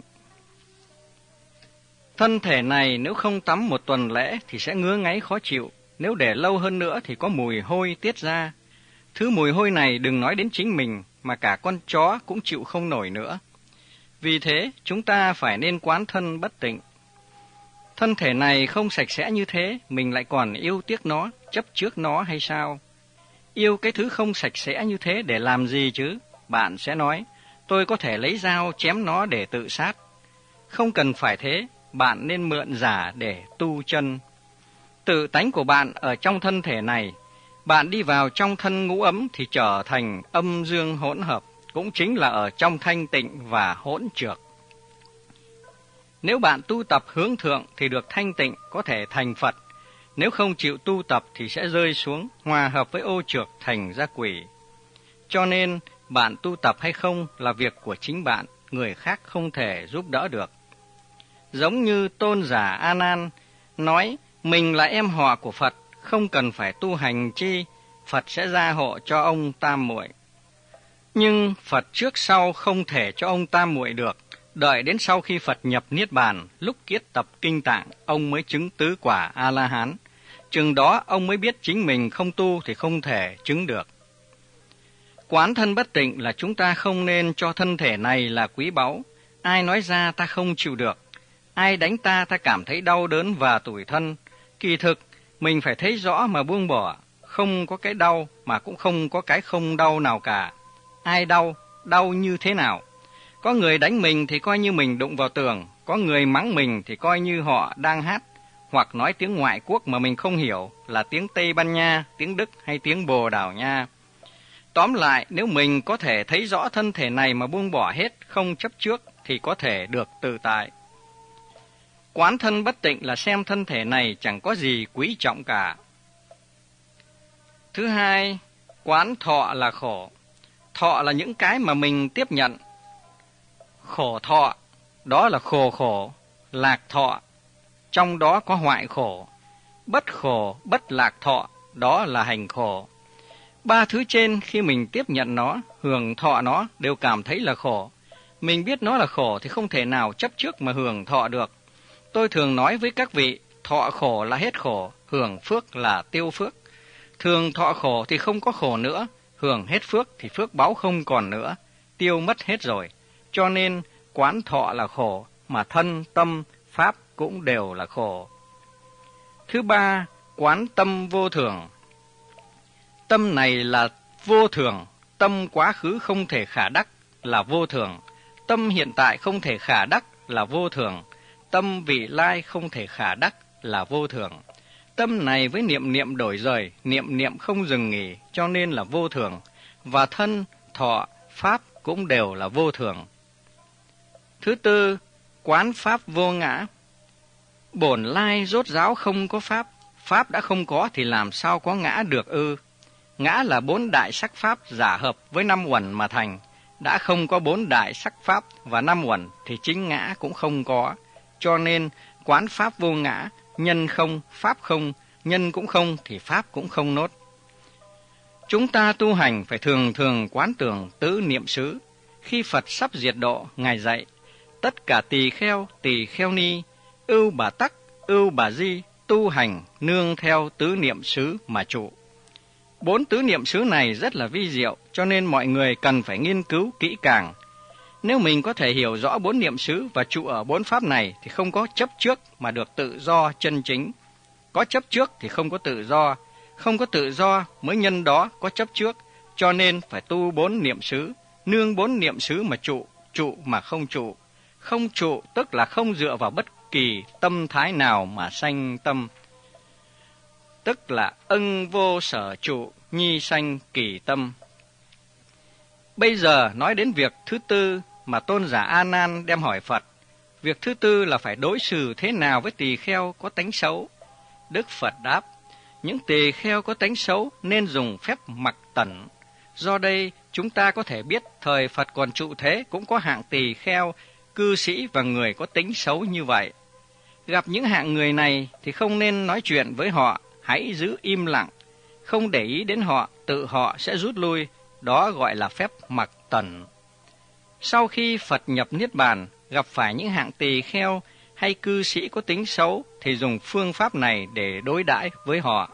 Thân thể này nếu không tắm một tuần lễ thì sẽ ngứa ngáy khó chịu, nếu để lâu hơn nữa thì có mùi hôi tiết ra. Thứ mùi hôi này đừng nói đến chính mình, mà cả con chó cũng chịu không nổi nữa. Vì thế, chúng ta phải nên quán thân bất tịnh. Thân thể này không sạch sẽ như thế, mình lại còn yêu tiếc nó, chấp trước nó hay sao? Yêu cái thứ không sạch sẽ như thế để làm gì chứ? Bạn sẽ nói, tôi có thể lấy dao chém nó để tự sát. Không cần phải thế, bạn nên mượn giả để tu chân. Tự tánh của bạn ở trong thân thể này, bạn đi vào trong thân ngũ ấm thì trở thành âm dương hỗn hợp, cũng chính là ở trong thanh tịnh và hỗn trược. Nếu bạn tu tập hướng thượng thì được thanh tịnh, có thể thành Phật. Nếu không chịu tu tập thì sẽ rơi xuống, hòa hợp với ô trược thành ra quỷ. Cho nên, bạn tu tập hay không là việc của chính bạn, người khác không thể giúp đỡ được. Giống như tôn giả A Nan nói, mình là em họ của Phật, không cần phải tu hành chi, Phật sẽ gia hộ cho ông tam muội. Nhưng Phật trước sau không thể cho ông tam muội được, đợi đến sau khi Phật nhập Niết Bàn, lúc kiết tập kinh tạng, ông mới chứng tứ quả A-la-hán. Chừng đó ông mới biết chính mình không tu thì không thể chứng được. Quán thân bất tịnh là chúng ta không nên cho thân thể này là quý báu. Ai nói ra ta không chịu được, ai đánh ta cảm thấy đau đớn và tủi thân. Kỳ thực, mình phải thấy rõ mà buông bỏ, không có cái đau mà cũng không có cái không đau nào cả. Ai đau, đau như thế nào? Có người đánh mình thì coi như mình đụng vào tường, có người mắng mình thì coi như họ đang hát, hoặc nói tiếng ngoại quốc mà mình không hiểu là tiếng Tây Ban Nha, tiếng Đức hay tiếng Bồ Đào Nha. Tóm lại, nếu mình có thể thấy rõ thân thể này mà buông bỏ hết, không chấp trước thì có thể được tự tại. Quán thân bất tịnh là xem thân thể này chẳng có gì quý trọng cả. Thứ hai, quán thọ là khổ. Thọ là những cái mà mình tiếp nhận. Khổ thọ, đó là khổ, lạc thọ, trong đó có hoại khổ. Bất khổ, bất lạc thọ, đó là hành khổ. Ba thứ trên khi mình tiếp nhận nó, hưởng thọ nó đều cảm thấy là khổ. Mình biết nó là khổ thì không thể nào chấp trước mà hưởng thọ được. Tôi thường nói với các vị, thọ khổ là hết khổ, hưởng phước là tiêu phước. Thường thọ khổ thì không có khổ nữa, hưởng hết phước thì phước báu không còn nữa, tiêu mất hết rồi. Cho nên quán thọ là khổ, mà thân, tâm, pháp cũng đều là khổ. Thứ ba, quán tâm vô thường. Tâm này là vô thường, tâm quá khứ không thể khả đắc là vô thường, tâm hiện tại không thể khả đắc là vô thường, tâm vị lai không thể khả đắc là vô thường. Tâm này với niệm niệm đổi rời, niệm niệm không dừng nghỉ, cho nên là vô thường, và thân, thọ, pháp cũng đều là vô thường. Thứ tư, quán pháp vô ngã. Bổn lai rốt ráo không có pháp, pháp đã không có thì làm sao có ngã được ư? Ngã là 4 đại sắc pháp giả hợp với 5 uẩn mà thành. Đã không có 4 đại sắc pháp và 5 uẩn thì chính ngã cũng không có. Cho nên quán pháp vô ngã, nhân không, pháp không, nhân cũng không thì pháp cũng không nốt. Chúng ta tu hành phải thường thường quán tưởng tứ niệm xứ. Khi Phật sắp diệt độ, Ngài dạy, tất cả tỳ kheo ni, ưu bà tắc, ưu bà di, tu hành nương theo tứ niệm xứ mà trụ. 4 tứ niệm xứ này rất là vi diệu, cho nên mọi người cần phải nghiên cứu kỹ càng. Nếu mình có thể hiểu rõ 4 niệm xứ và trụ ở 4 pháp này thì không có chấp trước mà được tự do chân chính. Có chấp trước thì không có tự do mới nhân đó có chấp trước, cho nên phải tu 4 niệm xứ, nương 4 niệm xứ mà trụ mà không trụ. Không trụ tức là không dựa vào bất kỳ tâm thái nào mà sanh tâm. Tức là ưng vô sở trụ, nhi sanh kỳ tâm. Bây giờ nói đến việc thứ tư mà tôn giả A Nan đem hỏi Phật. Việc thứ tư là phải đối xử thế nào với tỳ kheo có tánh xấu. Đức Phật đáp, những tỳ kheo có tánh xấu nên dùng phép mặc tẩn. Do đây chúng ta có thể biết thời Phật còn trụ thế cũng có hạng tỳ kheo, cư sĩ và người có tính xấu như vậy. Gặp những hạng người này thì không nên nói chuyện với họ, hãy giữ im lặng, không để ý đến họ, tự họ sẽ rút lui, đó gọi là phép mặc tẩn. Sau khi Phật nhập Niết Bàn, gặp phải những hạng tỳ kheo hay cư sĩ có tính xấu thì dùng phương pháp này để đối đãi với họ.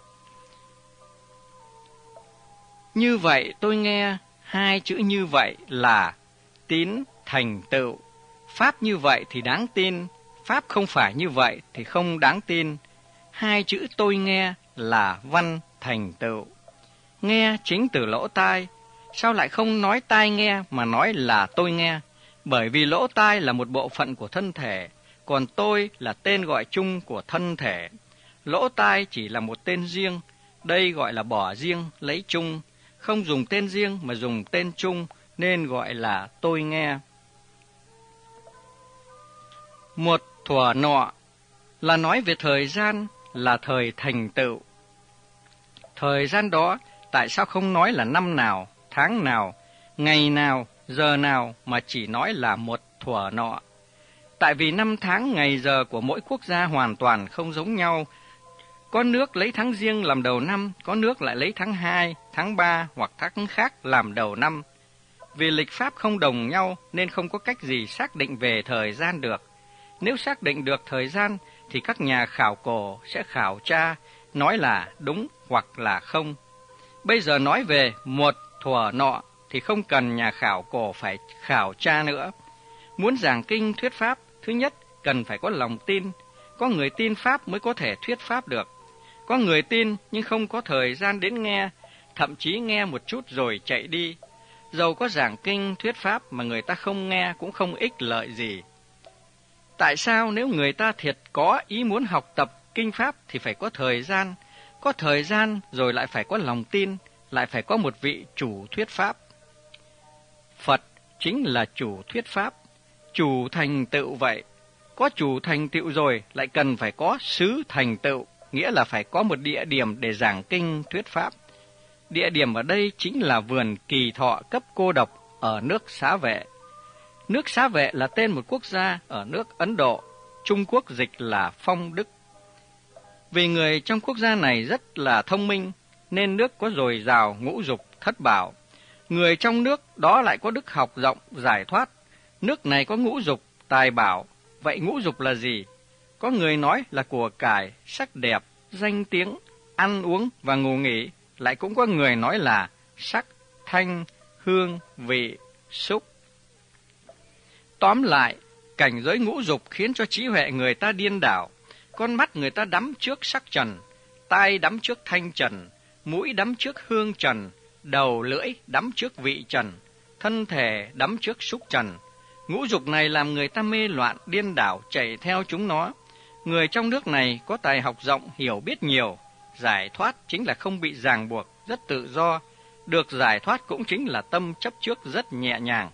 Như vậy tôi nghe, hai chữ như vậy là tín thành tựu. Pháp như vậy thì đáng tin, pháp không phải như vậy thì không đáng tin. Hai chữ tôi nghe là văn thành tựu. Nghe chính từ lỗ tai, sao lại không nói tai nghe mà nói là tôi nghe? Bởi vì lỗ tai là một bộ phận của thân thể, còn tôi là tên gọi chung của thân thể. Lỗ tai chỉ là một tên riêng, đây gọi là bỏ riêng lấy chung, không dùng tên riêng mà dùng tên chung nên gọi là tôi nghe. Một thuở nọ là nói về thời gian, là thời thành tựu. Thời gian đó tại sao không nói là năm nào, tháng nào, ngày nào, giờ nào mà chỉ nói là một thuở nọ? Tại vì năm tháng ngày giờ của mỗi quốc gia hoàn toàn không giống nhau. Có nước lấy tháng Giêng làm đầu năm, có nước lại lấy tháng 2, tháng 3 hoặc tháng khác làm đầu năm. Vì lịch pháp không đồng nhau nên không có cách gì xác định về thời gian được. Nếu xác định được thời gian thì các nhà khảo cổ sẽ khảo tra, nói là đúng hoặc là không. Bây giờ nói về một thuở nọ thì không cần nhà khảo cổ phải khảo tra nữa. Muốn giảng kinh thuyết pháp, thứ nhất cần phải có lòng tin. Có người tin pháp mới có thể thuyết pháp được. Có người tin nhưng không có thời gian đến nghe, thậm chí nghe một chút rồi chạy đi. Dầu có giảng kinh thuyết pháp mà người ta không nghe cũng không ích lợi gì. Tại sao nếu người ta thiệt có ý muốn học tập kinh pháp thì phải có thời gian rồi lại phải có lòng tin, lại phải có một vị chủ thuyết pháp. Phật chính là chủ thuyết pháp, chủ thành tựu vậy. Có chủ thành tựu rồi lại cần phải có xứ thành tựu, nghĩa là phải có một địa điểm để giảng kinh thuyết pháp. Địa điểm ở đây chính là vườn Kỳ Thọ cấp cô độc ở nước Xá Vệ. Nước Xá Vệ là tên một quốc gia ở nước Ấn Độ, Trung Quốc dịch là Phong Đức. Vì người trong quốc gia này rất là thông minh, nên nước có dồi dào ngũ dục thất bảo. Người trong nước đó lại có đức học rộng giải thoát. Nước này có ngũ dục tài bảo. Vậy ngũ dục là gì? Có người nói là của cải, sắc đẹp, danh tiếng, ăn uống và ngủ nghỉ. Lại cũng có người nói là sắc, thanh, hương, vị, xúc. Tóm lại, cảnh giới ngũ dục khiến cho trí huệ người ta điên đảo. Con mắt người ta đắm trước sắc trần, tai đắm trước thanh trần, mũi đắm trước hương trần, đầu lưỡi đắm trước vị trần, thân thể đắm trước xúc trần. Ngũ dục này làm người ta mê loạn, điên đảo, chạy theo chúng nó. Người trong nước này có tài học rộng, hiểu biết nhiều. Giải thoát chính là không bị ràng buộc, rất tự do. Được giải thoát cũng chính là tâm chấp trước rất nhẹ nhàng.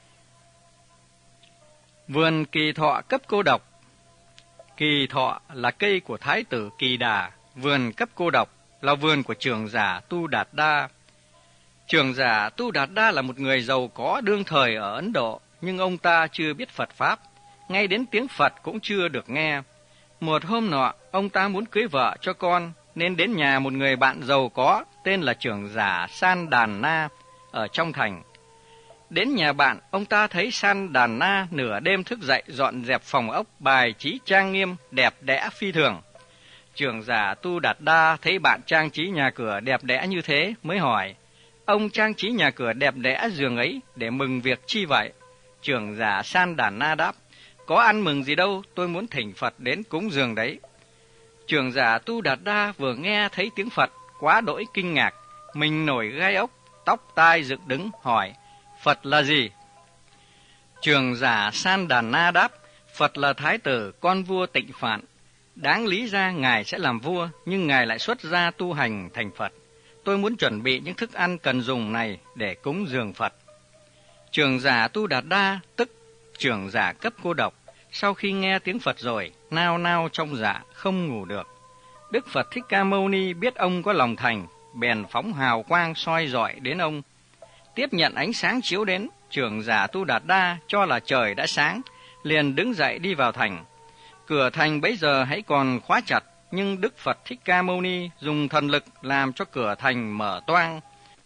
Vườn Kỳ Thọ cấp cô độc. Kỳ Thọ là cây của Thái tử Kỳ Đà. Vườn cấp cô độc là vườn của trưởng giả Tu Đạt Đa. Trưởng giả Tu Đạt Đa là một người giàu có đương thời ở Ấn Độ, nhưng ông ta chưa biết Phật Pháp, ngay đến tiếng Phật cũng chưa được nghe. Một hôm nọ, ông ta muốn cưới vợ cho con, nên đến nhà một người bạn giàu có, tên là trưởng giả San Đàn Na, ở trong thành. Đến nhà bạn, ông ta thấy San Đàn Na nửa đêm thức dậy dọn dẹp phòng ốc, bài trí trang nghiêm, đẹp đẽ phi thường. Trưởng giả Tu Đạt Đa thấy bạn trang trí nhà cửa đẹp đẽ như thế, mới hỏi, ông trang trí nhà cửa đẹp đẽ giường ấy để mừng việc chi vậy? Trưởng giả San Đàn Na đáp, có ăn mừng gì đâu, tôi muốn thỉnh Phật đến cúng dường đấy. Trưởng giả Tu Đạt Đa vừa nghe thấy tiếng Phật, quá đỗi kinh ngạc, mình nổi gai ốc, tóc tai dựng đứng, hỏi, Phật là gì? Trưởng giả San Đàn Na đáp, Phật là Thái tử, con vua Tịnh Phạn. Đáng lý ra Ngài sẽ làm vua, nhưng Ngài lại xuất gia tu hành thành Phật. Tôi muốn chuẩn bị những thức ăn cần dùng này để cúng dường Phật. Trưởng giả Tu Đạt Đa, tức trưởng giả cấp cô độc, sau khi nghe tiếng Phật rồi, nao nao trong dạ, không ngủ được. Đức Phật Thích Ca Mâu Ni biết ông có lòng thành, bèn phóng hào quang soi rọi đến ông. Tiếp nhận ánh sáng chiếu đến, trưởng giả Tu Đạt Đa cho là trời đã sáng, liền đứng dậy đi vào thành. Cửa thành bấy giờ hãy còn khóa chặt, nhưng Đức Phật Thích Ca Mâu Ni dùng thần lực làm cho cửa thành mở toang.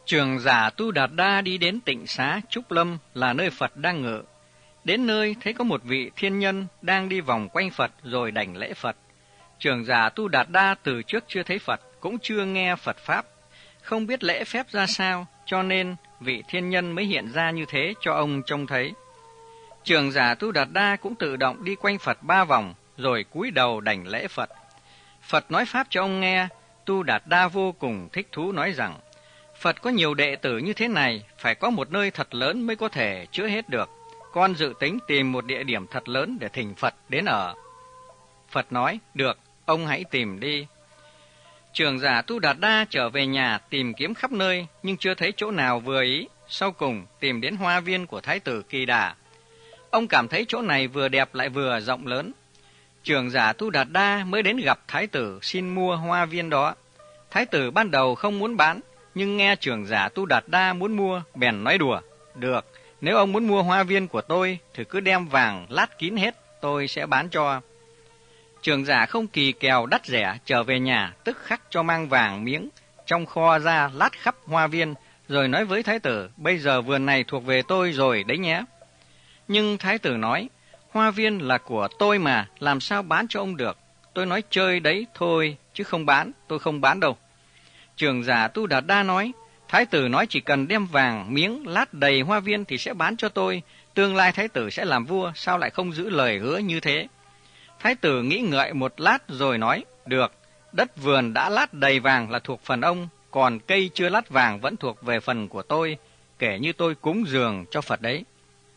Trưởng giả Tu Đạt Đa đi đến Tịnh Xá Trúc Lâm là nơi Phật đang ngự. Đến nơi thấy có một vị thiên nhân đang đi vòng quanh Phật rồi đảnh lễ Phật. Trưởng giả Tu Đạt Đa từ trước chưa thấy Phật, cũng chưa nghe Phật Pháp, không biết lễ phép ra sao, cho nên vị thiên nhân mới hiện ra như thế cho ông trông thấy. Trưởng giả Tu Đạt Đa cũng tự động đi quanh Phật 3 vòng, rồi cúi đầu đảnh lễ Phật. Phật nói Pháp cho ông nghe. Tu Đạt Đa vô cùng thích thú nói rằng, Phật có nhiều đệ tử như thế này, phải có một nơi thật lớn mới có thể chữa hết được. Con dự tính tìm một địa điểm thật lớn để thỉnh Phật đến ở. Phật nói, được, ông hãy tìm đi. Trưởng giả Tu Đạt Đa trở về nhà tìm kiếm khắp nơi, nhưng chưa thấy chỗ nào vừa ý. Sau cùng tìm đến hoa viên của Thái tử Kỳ Đà. Ông cảm thấy chỗ này vừa đẹp lại vừa rộng lớn. Trưởng giả Tu Đạt Đa mới đến gặp Thái tử xin mua hoa viên đó. Thái tử ban đầu không muốn bán, nhưng nghe trưởng giả Tu Đạt Đa muốn mua, bèn nói đùa, được, nếu ông muốn mua hoa viên của tôi thì cứ đem vàng lát kín hết, tôi sẽ bán cho. Trưởng giả không kỳ kèo đắt rẻ, trở về nhà tức khắc cho mang vàng miếng trong kho ra lát khắp hoa viên, rồi nói với Thái tử, bây giờ vườn này thuộc về tôi rồi đấy nhé. Nhưng Thái tử nói, hoa viên là của tôi mà, làm sao bán cho ông được? Tôi nói chơi đấy thôi, chứ không bán, tôi không bán đâu. Trưởng giả Tu Đạt Đa nói, Thái tử nói chỉ cần đem vàng miếng lát đầy hoa viên thì sẽ bán cho tôi, tương lai Thái tử sẽ làm vua, sao lại không giữ lời hứa như thế? Thái tử nghĩ ngợi một lát rồi nói, được, đất vườn đã lát đầy vàng là thuộc phần ông, còn cây chưa lát vàng vẫn thuộc về phần của tôi, kể như tôi cúng dường cho Phật đấy.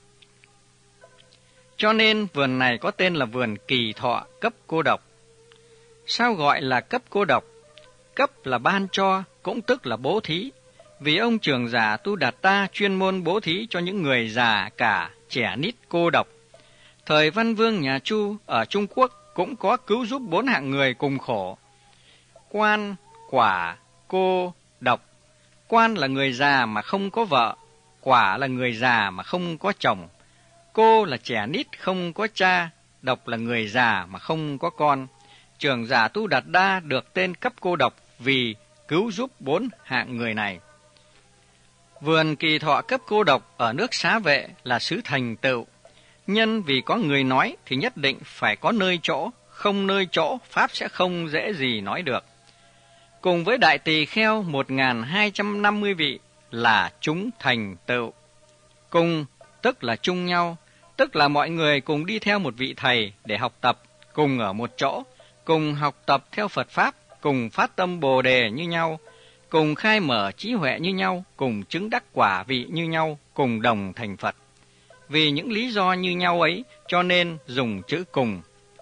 Cho nên vườn này có tên là vườn Kỳ Thọ cấp cô độc. Sao gọi là cấp cô độc? Cấp là ban cho, cũng tức là bố thí. Vì ông trưởng giả Tu Đạt Đa chuyên môn bố thí cho những người già cả, trẻ nít cô độc. Thời Văn Vương nhà Chu ở Trung Quốc cũng có cứu giúp 4 hạng người cùng khổ. Quan, quả, cô, độc. Quan là người già mà không có vợ, quả là người già mà không có chồng, cô là trẻ nít không có cha, độc là người già mà không có con. Trưởng giả Tu Đạt Đa được tên cấp cô độc vì cứu giúp 4 hạng người này. Vườn Kỳ Thọ cấp cô độc ở nước Xá Vệ là xứ thành tựu. Nhân vì có người nói thì nhất định phải có nơi chỗ, không nơi chỗ Pháp sẽ không dễ gì nói được. Cùng với Đại Tỳ Kheo 1250 vị là chúng thành tựu. Cùng tức là chung nhau, tức là mọi người cùng đi theo một vị thầy để học tập, cùng ở một chỗ, cùng học tập theo Phật Pháp, cùng phát tâm Bồ Đề như nhau, cùng khai mở trí huệ như nhau, cùng chứng đắc quả vị như nhau, cùng đồng thành Phật. Vì những lý do như nhau ấy, cho nên dùng chữ cùng.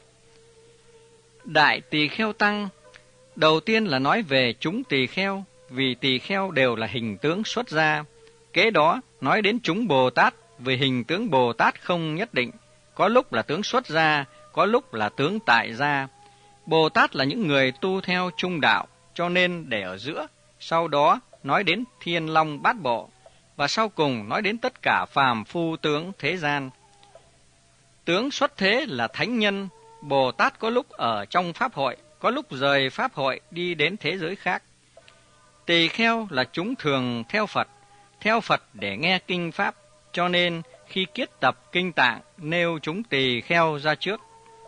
Đại Tỳ Kheo Tăng, đầu tiên là nói về chúng tỳ kheo, vì tỳ kheo đều là hình tướng xuất gia. Kế đó nói đến chúng Bồ Tát, vì hình tướng Bồ Tát không nhất định, có lúc là tướng xuất gia, có lúc là tướng tại gia. Bồ Tát là những người tu theo trung đạo, cho nên để ở giữa. Sau đó nói đến Thiên Long Bát Bộ, và sau cùng nói đến tất cả phàm phu tướng thế gian. Tướng xuất thế là thánh nhân, Bồ Tát có lúc ở trong Pháp hội, có lúc rời Pháp hội đi đến thế giới khác. Tỳ kheo là chúng thường theo Phật để nghe kinh Pháp, cho nên khi kiết tập kinh tạng nêu chúng tỳ kheo ra trước.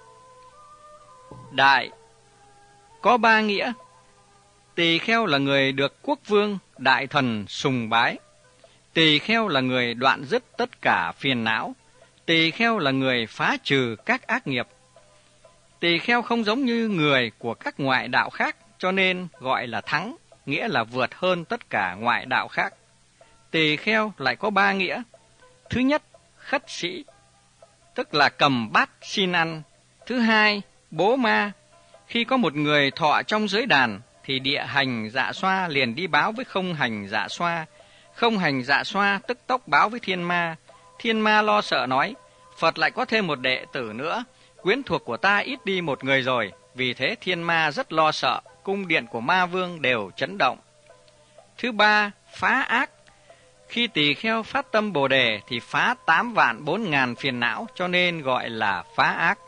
Đại có 3 nghĩa. Tỳ kheo là người được quốc vương, đại thần sùng bái. Tỳ kheo là người đoạn dứt tất cả phiền não. Tỳ kheo là người phá trừ các ác nghiệp. Tỳ kheo không giống như người của các ngoại đạo khác, cho nên gọi là thắng, nghĩa là vượt hơn tất cả ngoại đạo khác. Tỳ kheo lại có 3 nghĩa. Thứ nhất, khất sĩ, tức là cầm bát xin ăn. Thứ hai, bố ma. Khi có một người thọ trong giới đàn, thì địa hành dạ xoa liền đi báo với không hành dạ xoa. Không hành dạ xoa tức tốc báo với thiên ma. Thiên ma lo sợ nói, Phật lại có thêm một đệ tử nữa, quyến thuộc của ta ít đi một người rồi. Vì thế thiên ma rất lo sợ, cung điện của ma vương đều chấn động. Thứ ba, phá ác. Khi tỳ kheo phát tâm Bồ Đề thì phá 8.400.000 phiền não, cho nên gọi là phá ác.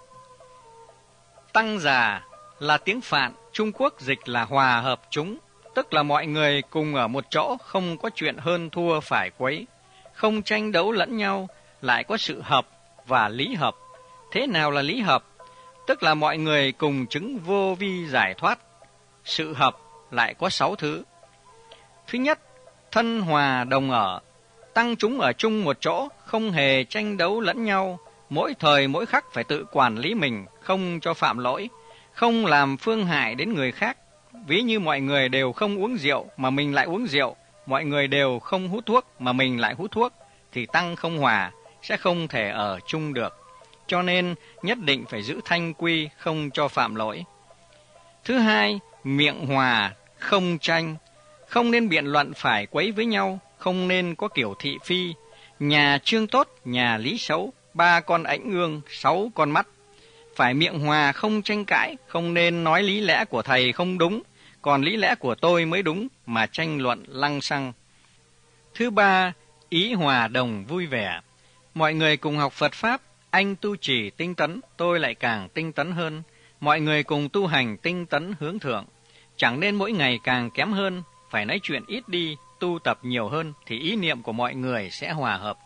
Tăng già là tiếng Phạn, Trung Quốc dịch là hòa hợp chúng, tức là mọi người cùng ở một chỗ, không có chuyện hơn thua phải quấy, không tranh đấu lẫn nhau, lại có sự hợp và lý hợp. Thế nào là lý hợp? Tức là mọi người cùng chứng vô vi giải thoát. Sự hợp lại có 6 thứ. Thứ nhất, thân hòa đồng ở, tăng chúng ở chung một chỗ, không hề tranh đấu lẫn nhau, mỗi thời mỗi khắc phải tự quản lý mình, không cho phạm lỗi, không làm phương hại đến người khác. Ví như mọi người đều không uống rượu mà mình lại uống rượu, mọi người đều không hút thuốc mà mình lại hút thuốc, thì tăng không hòa, sẽ không thể ở chung được. Cho nên nhất định phải giữ thanh quy, không cho phạm lỗi. Thứ hai, miệng hòa, không tranh, không nên biện luận phải quấy với nhau, không nên có kiểu thị phi, nhà trương tốt, nhà lý xấu, 3 con ảnh ương, 6 con mắt. Phải miệng hòa, không tranh cãi, không nên nói lý lẽ của thầy không đúng, còn lý lẽ của tôi mới đúng, mà tranh luận lăng xăng. Thứ ba, ý hòa đồng vui vẻ. Mọi người cùng học Phật Pháp, anh tu trì tinh tấn, tôi lại càng tinh tấn hơn. Mọi người cùng tu hành tinh tấn hướng thượng. Chẳng nên mỗi ngày càng kém hơn, phải nói chuyện ít đi, tu tập nhiều hơn, thì ý niệm của mọi người sẽ hòa hợp.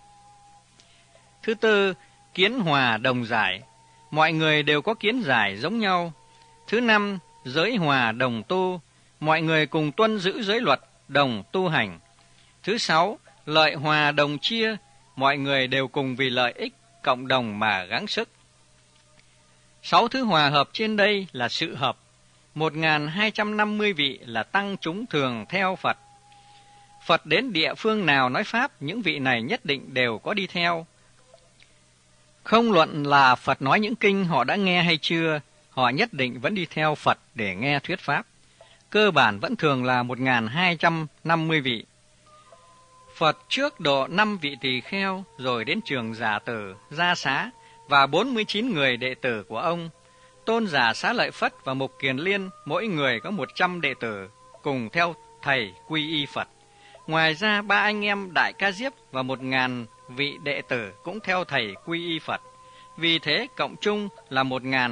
Thứ tư, kiến hòa đồng giải. Mọi người đều có kiến giải giống nhau. Thứ năm, giới hòa đồng tu. Mọi người cùng tuân giữ giới luật, đồng tu hành. Thứ sáu, lợi hòa đồng chia. Mọi người đều cùng vì lợi ích cộng đồng mà gắng sức. 6 thứ hòa hợp trên đây là sự hợp. 1.250 vị là tăng chúng thường theo Phật. Phật đến địa phương nào nói Pháp, những vị này nhất định đều có đi theo. Không luận là Phật nói những kinh họ đã nghe hay chưa, họ nhất định vẫn đi theo Phật để nghe thuyết Pháp. Cơ bản vẫn thường là 1.250 vị. Phật trước độ 5 vị tỳ kheo, rồi đến Trường Giả Tử, Gia Xá và 49 người đệ tử của ông. Tôn giả Xá Lợi Phất và Mục Kiền Liên, mỗi người có 100 đệ tử, cùng theo thầy quy y Phật. Ngoài ra 3 anh em Đại Ca Diếp và 1.000 vị đệ tử cũng theo thầy quy y Phật. Vì thế cộng chung là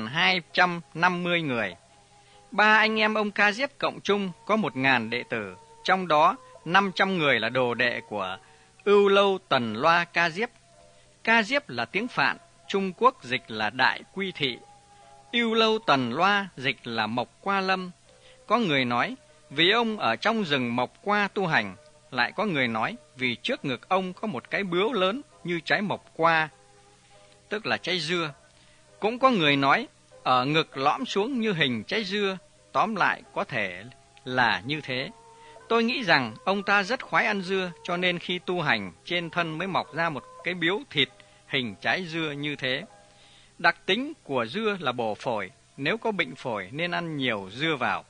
1.250 người. 3 anh em ông Ca Diếp cộng chung có 1.000 đệ tử, trong đó 500 người là đồ đệ của Ưu Lâu Tần Loa Ca Diếp. Ca Diếp là tiếng Phạn, Trung Quốc dịch là Đại Quy Thị. Ưu Lâu Tần Loa dịch là Mộc Qua Lâm. Có người nói vì ông ở trong rừng Mộc Qua tu hành, lại có người nói vì trước ngực ông có một cái bướu lớn như trái mộc qua, tức là trái dưa. Cũng có người nói ở ngực lõm xuống như hình trái dưa, tóm lại có thể là như thế. Tôi nghĩ rằng ông ta rất khoái ăn dưa, cho nên khi tu hành trên thân mới mọc ra một cái biếu thịt hình trái dưa như thế. Đặc tính của dưa là bổ phổi, nếu có bệnh phổi nên ăn nhiều dưa vào.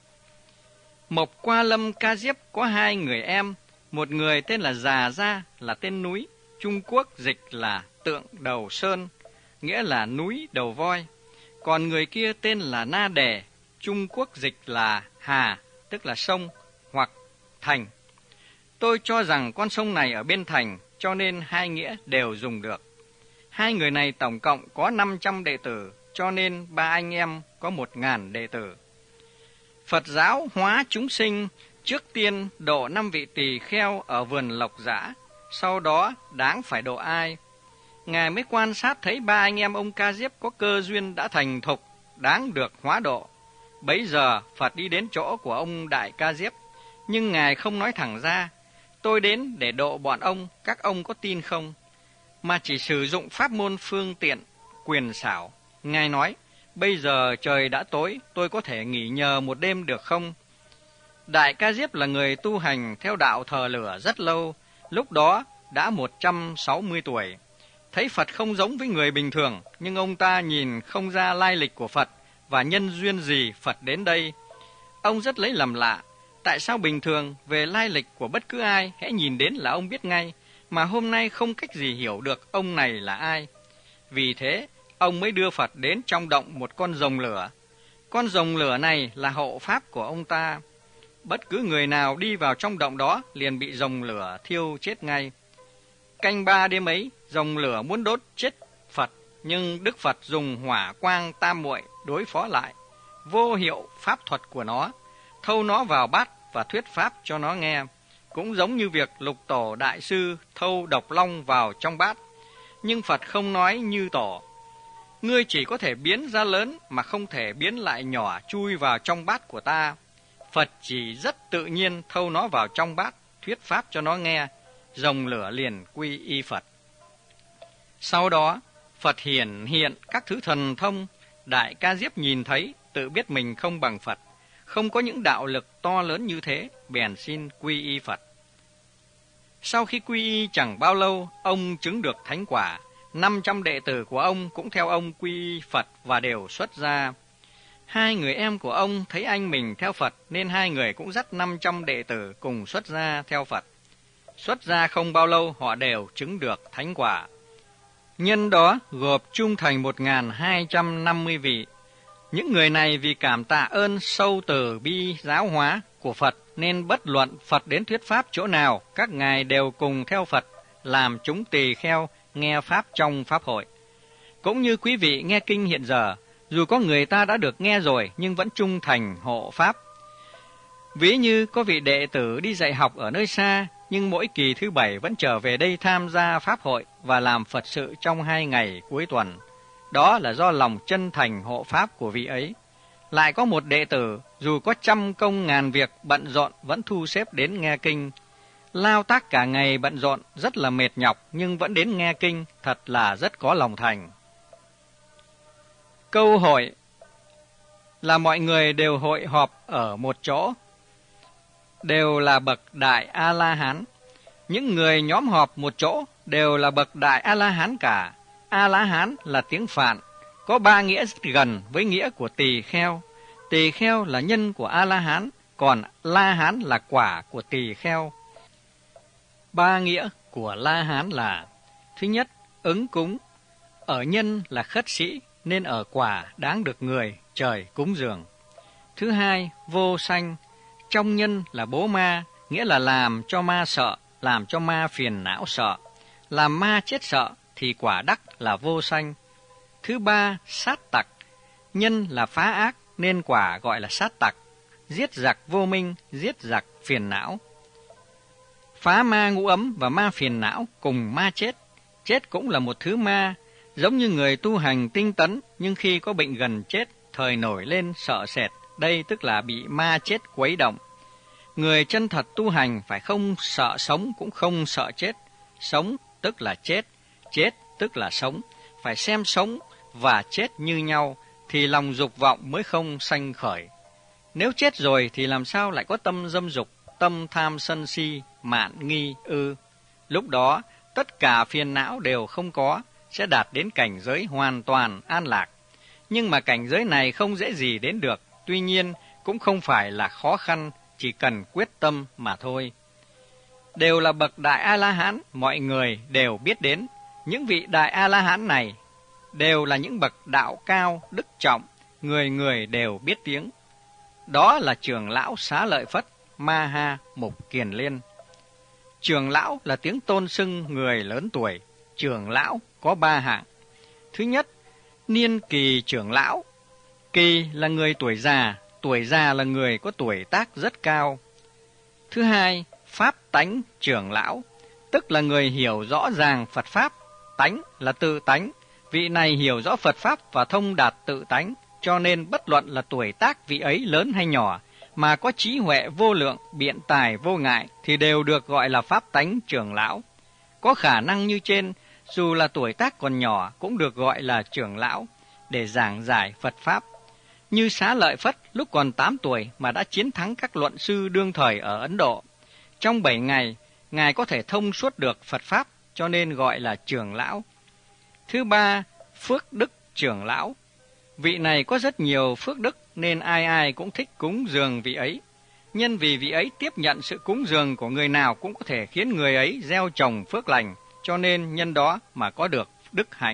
Mộc Qua Lâm Ca Diếp có 2 người em, một người tên là Già Gia, là tên núi, Trung Quốc dịch là Tượng Đầu Sơn, nghĩa là núi đầu voi. Còn người kia tên là Na Đề, Trung Quốc dịch là Hà, tức là sông hoặc thành. Tôi cho rằng con sông này ở bên thành, cho nên hai nghĩa đều dùng được. 2 người này tổng cộng có 500 đệ tử, cho nên 3 anh em có 1.000 đệ tử. Phật giáo hóa chúng sinh, trước tiên độ 5 vị tỳ kheo ở vườn Lộc Giã, sau đó đáng phải độ ai? Ngài mới quan sát thấy 3 anh em ông Ca Diếp có cơ duyên đã thành thục, đáng được hóa độ. Bấy giờ Phật đi đến chỗ của ông Đại Ca Diếp, nhưng Ngài không nói thẳng ra, tôi đến để độ bọn ông, các ông có tin không? Mà chỉ sử dụng pháp môn phương tiện, quyền xảo. Ngài nói, bây giờ trời đã tối, tôi có thể nghỉ nhờ một đêm được không? Đại Ca Diếp là người tu hành theo đạo thờ lửa rất lâu, lúc đó đã 160 tuổi. Thấy Phật không giống với người bình thường, nhưng ông ta nhìn không ra lai lịch của Phật và nhân duyên gì Phật đến đây. Ông rất lấy làm lạ, tại sao bình thường về lai lịch của bất cứ ai, hễ nhìn đến là ông biết ngay, mà hôm nay không cách gì hiểu được ông này là ai. Vì thế, ông mới đưa Phật đến trong động một con rồng lửa. Con rồng lửa này là hộ pháp của ông ta. Bất cứ người nào đi vào trong động đó liền bị rồng lửa thiêu chết ngay. Canh 3 đêm ấy, rồng lửa muốn đốt chết Phật, nhưng Đức Phật dùng hỏa quang tam muội đối phó lại. Vô hiệu pháp thuật của nó, thâu nó vào bát và thuyết pháp cho nó nghe. Cũng giống như việc Lục Tổ Đại Sư thâu độc long vào trong bát. Nhưng Phật không nói như Tổ: ngươi chỉ có thể biến ra lớn mà không thể biến lại nhỏ chui vào trong bát của ta. Phật chỉ rất tự nhiên thâu nó vào trong bát, thuyết pháp cho nó nghe, rồng lửa liền quy y Phật. Sau đó, Phật hiển hiện các thứ thần thông. Đại Ca Diếp nhìn thấy, tự biết mình không bằng Phật, không có những đạo lực to lớn như thế, bèn xin quy y Phật. Sau khi quy y chẳng bao lâu, ông chứng được thánh quả. 500 đệ tử của ông cũng theo ông quy y Phật và đều xuất gia. 2 người em của ông thấy anh mình theo Phật nên 2 người cũng dắt 500 đệ tử cùng xuất gia theo Phật. Xuất gia không bao lâu họ đều chứng được thánh quả. Nhân đó gộp chung thành 1250 vị. Những người này vì cảm tạ ơn sâu từ bi giáo hóa của Phật nên bất luận Phật đến thuyết pháp chỗ nào, các ngài đều cùng theo Phật, làm chúng tỳ kheo nghe pháp trong pháp hội. Cũng như quý vị nghe kinh hiện giờ, dù có người ta đã được nghe rồi nhưng vẫn trung thành hộ pháp. Ví như có vị đệ tử đi dạy học ở nơi xa, nhưng mỗi kỳ thứ 7 vẫn trở về đây tham gia pháp hội và làm Phật sự trong 2 ngày cuối tuần. Đó là do lòng chân thành hộ pháp của vị ấy. Lại có một đệ tử, dù có trăm công ngàn việc bận rộn vẫn thu xếp đến nghe kinh. Lao tác cả ngày bận rộn, rất là mệt nhọc nhưng vẫn đến nghe kinh, thật là rất có lòng thành. Câu hội là mọi người đều hội họp ở một chỗ, đều là bậc Đại A-la-hán. Những người nhóm họp một chỗ đều là bậc Đại A-la-hán cả. A-la-hán là tiếng Phạn, có 3 nghĩa rất gần với nghĩa của tỳ kheo. Tỳ kheo là nhân của A-la-hán, còn La-hán là quả của tỳ kheo. 3 nghĩa của La-hán là: thứ nhất, ứng cúng. Ở nhân là khất sĩ, nên ở quả đáng được người, trời cúng dường. Thứ hai, vô sanh. Trong nhân là bố ma, nghĩa là làm cho ma sợ, làm cho ma phiền não sợ. Làm ma chết sợ thì quả đắc là vô sanh. Thứ ba, sát tặc. Nhân là phá ác, nên quả gọi là sát tặc. Giết giặc vô minh, giết giặc phiền não. Phá ma ngũ ấm và ma phiền não cùng ma chết. Chết cũng là một thứ ma, giống như người tu hành tinh tấn, nhưng khi có bệnh gần chết, thời nổi lên sợ sệt, đây tức là bị ma chết quấy động. Người chân thật tu hành phải không sợ sống cũng không sợ chết. Sống tức là chết, chết tức là sống. Phải xem sống và chết như nhau thì lòng dục vọng mới không sanh khởi. Nếu chết rồi thì làm sao lại có tâm dâm dục, tâm tham sân si, mạn nghi ư? Lúc đó tất cả phiền não đều không có, sẽ đạt đến cảnh giới hoàn toàn an lạc. Nhưng mà cảnh giới này không dễ gì đến được, tuy nhiên cũng không phải là khó khăn, chỉ cần quyết tâm mà thôi. Đều là bậc Đại A-la-hán, mọi người đều biết đến. Những vị Đại A-la-hán này đều là những bậc đạo cao, đức trọng, người người đều biết tiếng. Đó là trưởng lão Xá Lợi Phất, Ma Ha Mục Kiền Liên. Trưởng lão là tiếng tôn xưng người lớn tuổi. Trưởng lão có 3 hạng. Thứ nhất, niên kỳ trưởng lão. Kỳ là người tuổi già là người có tuổi tác rất cao. Thứ hai, pháp tánh trưởng lão, tức là người hiểu rõ ràng Phật Pháp. Tánh là tự tánh, vị này hiểu rõ Phật Pháp và thông đạt tự tánh, cho nên bất luận là tuổi tác vị ấy lớn hay nhỏ, mà có trí huệ vô lượng, biện tài vô ngại, thì đều được gọi là pháp tánh trưởng lão. Có khả năng như trên, dù là tuổi tác còn nhỏ cũng được gọi là trưởng lão, để giảng giải Phật Pháp. Như Xá Lợi Phất lúc còn 8 tuổi mà đã chiến thắng các luận sư đương thời ở Ấn Độ. Trong 7 ngày, Ngài có thể thông suốt được Phật Pháp, cho nên gọi là trưởng lão. Thứ ba, phước đức trưởng lão. Vị này có rất nhiều phước đức nên ai ai cũng thích cúng dường vị ấy. Nhân vì vị ấy tiếp nhận sự cúng dường của người nào cũng có thể khiến người ấy gieo trồng phước lành, cho nên nhân đó mà có được đức hạnh.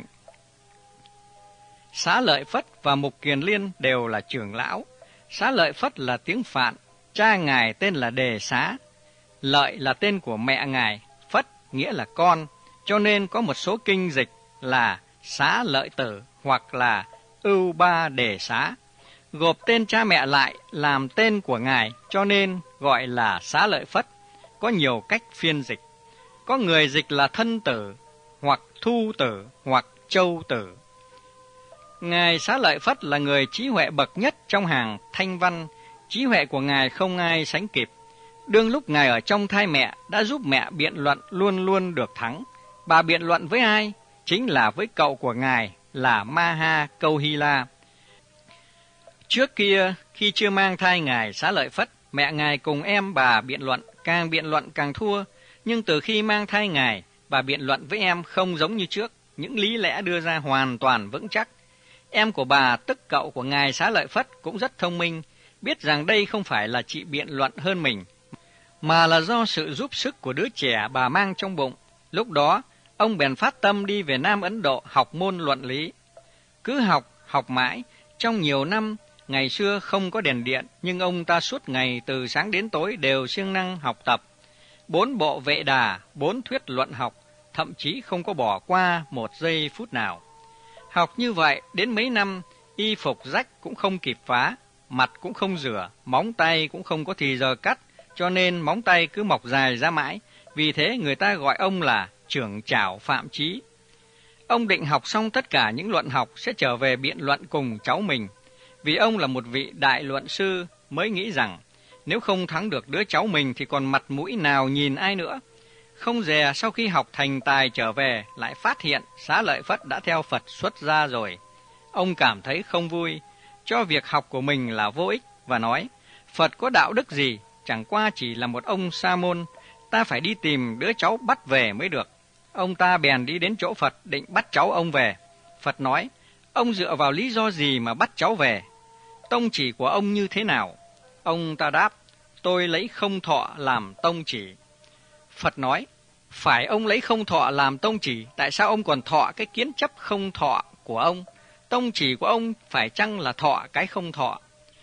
Xá Lợi Phất và Mục Kiền Liên đều là trưởng lão. Xá Lợi Phất là tiếng Phạn, cha Ngài tên là Đề Xá. Lợi là tên của mẹ Ngài, Phất nghĩa là con, cho nên có một số kinh dịch là Xá Lợi Tử hoặc là Ưu Ba Đề Xá. gộp tên cha mẹ lại làm tên của Ngài, cho nên gọi là Xá Lợi Phất. Có nhiều cách phiên dịch. Có người dịch là Thân Tử, hoặc Thu Tử, hoặc Châu Tử. Ngài Xá Lợi Phất là người trí huệ bậc nhất trong hàng Thanh Văn. Trí huệ của Ngài không ai sánh kịp. Đương lúc Ngài ở trong thai mẹ đã giúp mẹ biện luận luôn luôn được thắng. Bà biện luận với ai? Chính là với cậu của Ngài là Maha Câu Hy La. Trước kia, khi chưa mang thai Ngài Xá Lợi Phất, mẹ Ngài cùng em bà biện luận càng thua. Nhưng từ khi mang thai Ngài, bà biện luận với em không giống như trước, những lý lẽ đưa ra hoàn toàn vững chắc. Em của bà, tức cậu của Ngài Xá Lợi Phất, cũng rất thông minh, biết rằng đây không phải là chị biện luận hơn mình, mà là do sự giúp sức của đứa trẻ bà mang trong bụng. Lúc đó, ông bèn phát tâm đi về Nam Ấn Độ học môn luận lý. Cứ học mãi, trong nhiều năm. Ngày xưa không có đèn điện, nhưng ông ta suốt ngày từ sáng đến tối đều siêng năng học tập. 4 bộ Vệ Đà, 4 thuyết luận học, thậm chí không có bỏ qua một giây phút nào. Học như vậy, đến mấy năm, y phục rách cũng không kịp phá, mặt cũng không rửa, móng tay cũng không có thì giờ cắt, cho nên móng tay cứ mọc dài ra mãi. Vì thế người ta gọi ông là trưởng trảo Phạm Chí. Ông định học xong tất cả những luận học sẽ trở về biện luận cùng cháu mình. Vì ông là một vị đại luận sư, mới nghĩ rằng nếu không thắng được đứa cháu mình thì còn mặt mũi nào nhìn ai nữa. Không dè sau khi học thành tài trở về lại phát hiện Xá Lợi Phất đã theo Phật xuất gia rồi. Ông cảm thấy không vui, cho việc học của mình là vô ích và nói: Phật có đạo đức gì, chẳng qua chỉ là một ông sa môn, ta phải đi tìm đứa cháu bắt về mới được. Ông ta bèn đi đến chỗ Phật định bắt cháu ông về. Phật nói: Ông dựa vào lý do gì mà bắt cháu về? Tông chỉ của ông như thế nào? Ông ta đáp: Tôi lấy không thọ làm tông chỉ. Phật nói: Phải ông lấy không thọ làm tông chỉ, tại sao ông còn thọ cái kiến chấp không thọ của ông? Tông chỉ của ông phải chăng là thọ cái không thọ?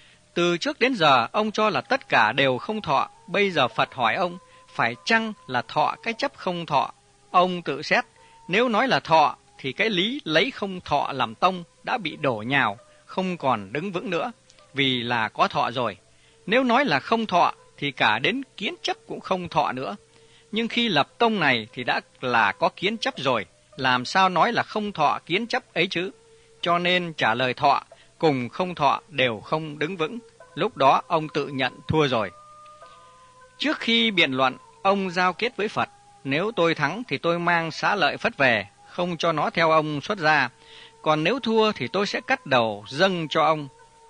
Từ trước đến giờ ông cho là tất cả đều không thọ, bây giờ Phật hỏi ông phải chăng là thọ cái chấp không thọ? Ông tự xét, nếu nói là thọ thì cái lý lấy không thọ làm tông đã bị đổ nhào, không còn đứng vững nữa, vì là có thọ rồi. Nếu nói là không thọ thì cả đến kiến chấp cũng không thọ nữa. Nhưng khi lập tông này thì đã là có kiến chấp rồi, làm sao nói là không thọ kiến chấp ấy chứ? Cho nên trả lời thọ cùng không thọ đều không đứng vững. Lúc đó ông tự nhận thua rồi. Trước khi biện luận, ông giao kết với Phật: Nếu tôi thắng thì tôi mang Xá Lợi Phất về, không cho nó theo ông xuất gia. Còn nếu thua thì tôi sẽ cắt đầu dâng cho ông.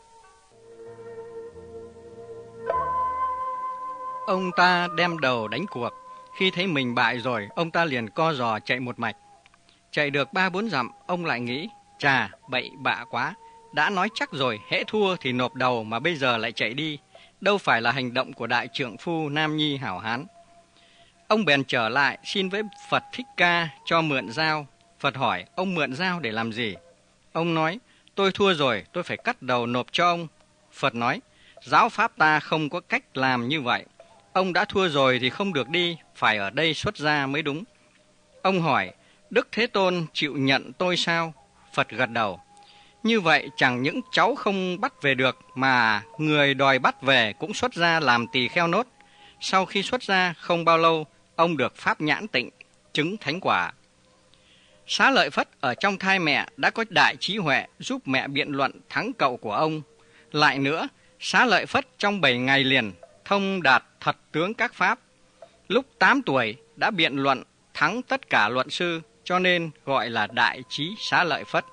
Ông ta đem đầu đánh cuộc. Khi thấy mình bại rồi, ông ta liền co giò chạy một mạch. Chạy được 3-4 dặm, ông lại nghĩ: Chà, bậy bạ quá, đã nói chắc rồi, hễ thua thì nộp đầu mà bây giờ lại chạy đi. Đâu phải là hành động của đại trượng phu nam nhi hảo hán. Ông bèn trở lại xin với Phật Thích Ca cho mượn dao. Phật hỏi ông mượn dao để làm gì? Ông nói: Tôi thua rồi, tôi phải cắt đầu nộp cho ông. Phật nói: Giáo pháp ta không có cách làm như vậy. Ông đã thua rồi thì không được đi, phải ở đây xuất gia mới đúng. Ông hỏi: Đức Thế Tôn chịu nhận tôi sao? Phật gật đầu. Như vậy chẳng những cháu không bắt về được, mà người đòi bắt về cũng xuất gia làm tỳ kheo nốt. Sau khi xuất gia không bao lâu, ông được pháp nhãn tịnh, chứng thánh quả. Xá Lợi Phất ở trong thai mẹ đã có đại trí huệ, giúp mẹ biện luận thắng cậu của ông. Lại nữa, Xá Lợi Phất trong 7 ngày liền thông đạt thật tướng các pháp. Lúc 8 tuổi đã biện luận thắng tất cả luận sư, cho nên gọi là đại trí Xá Lợi Phất.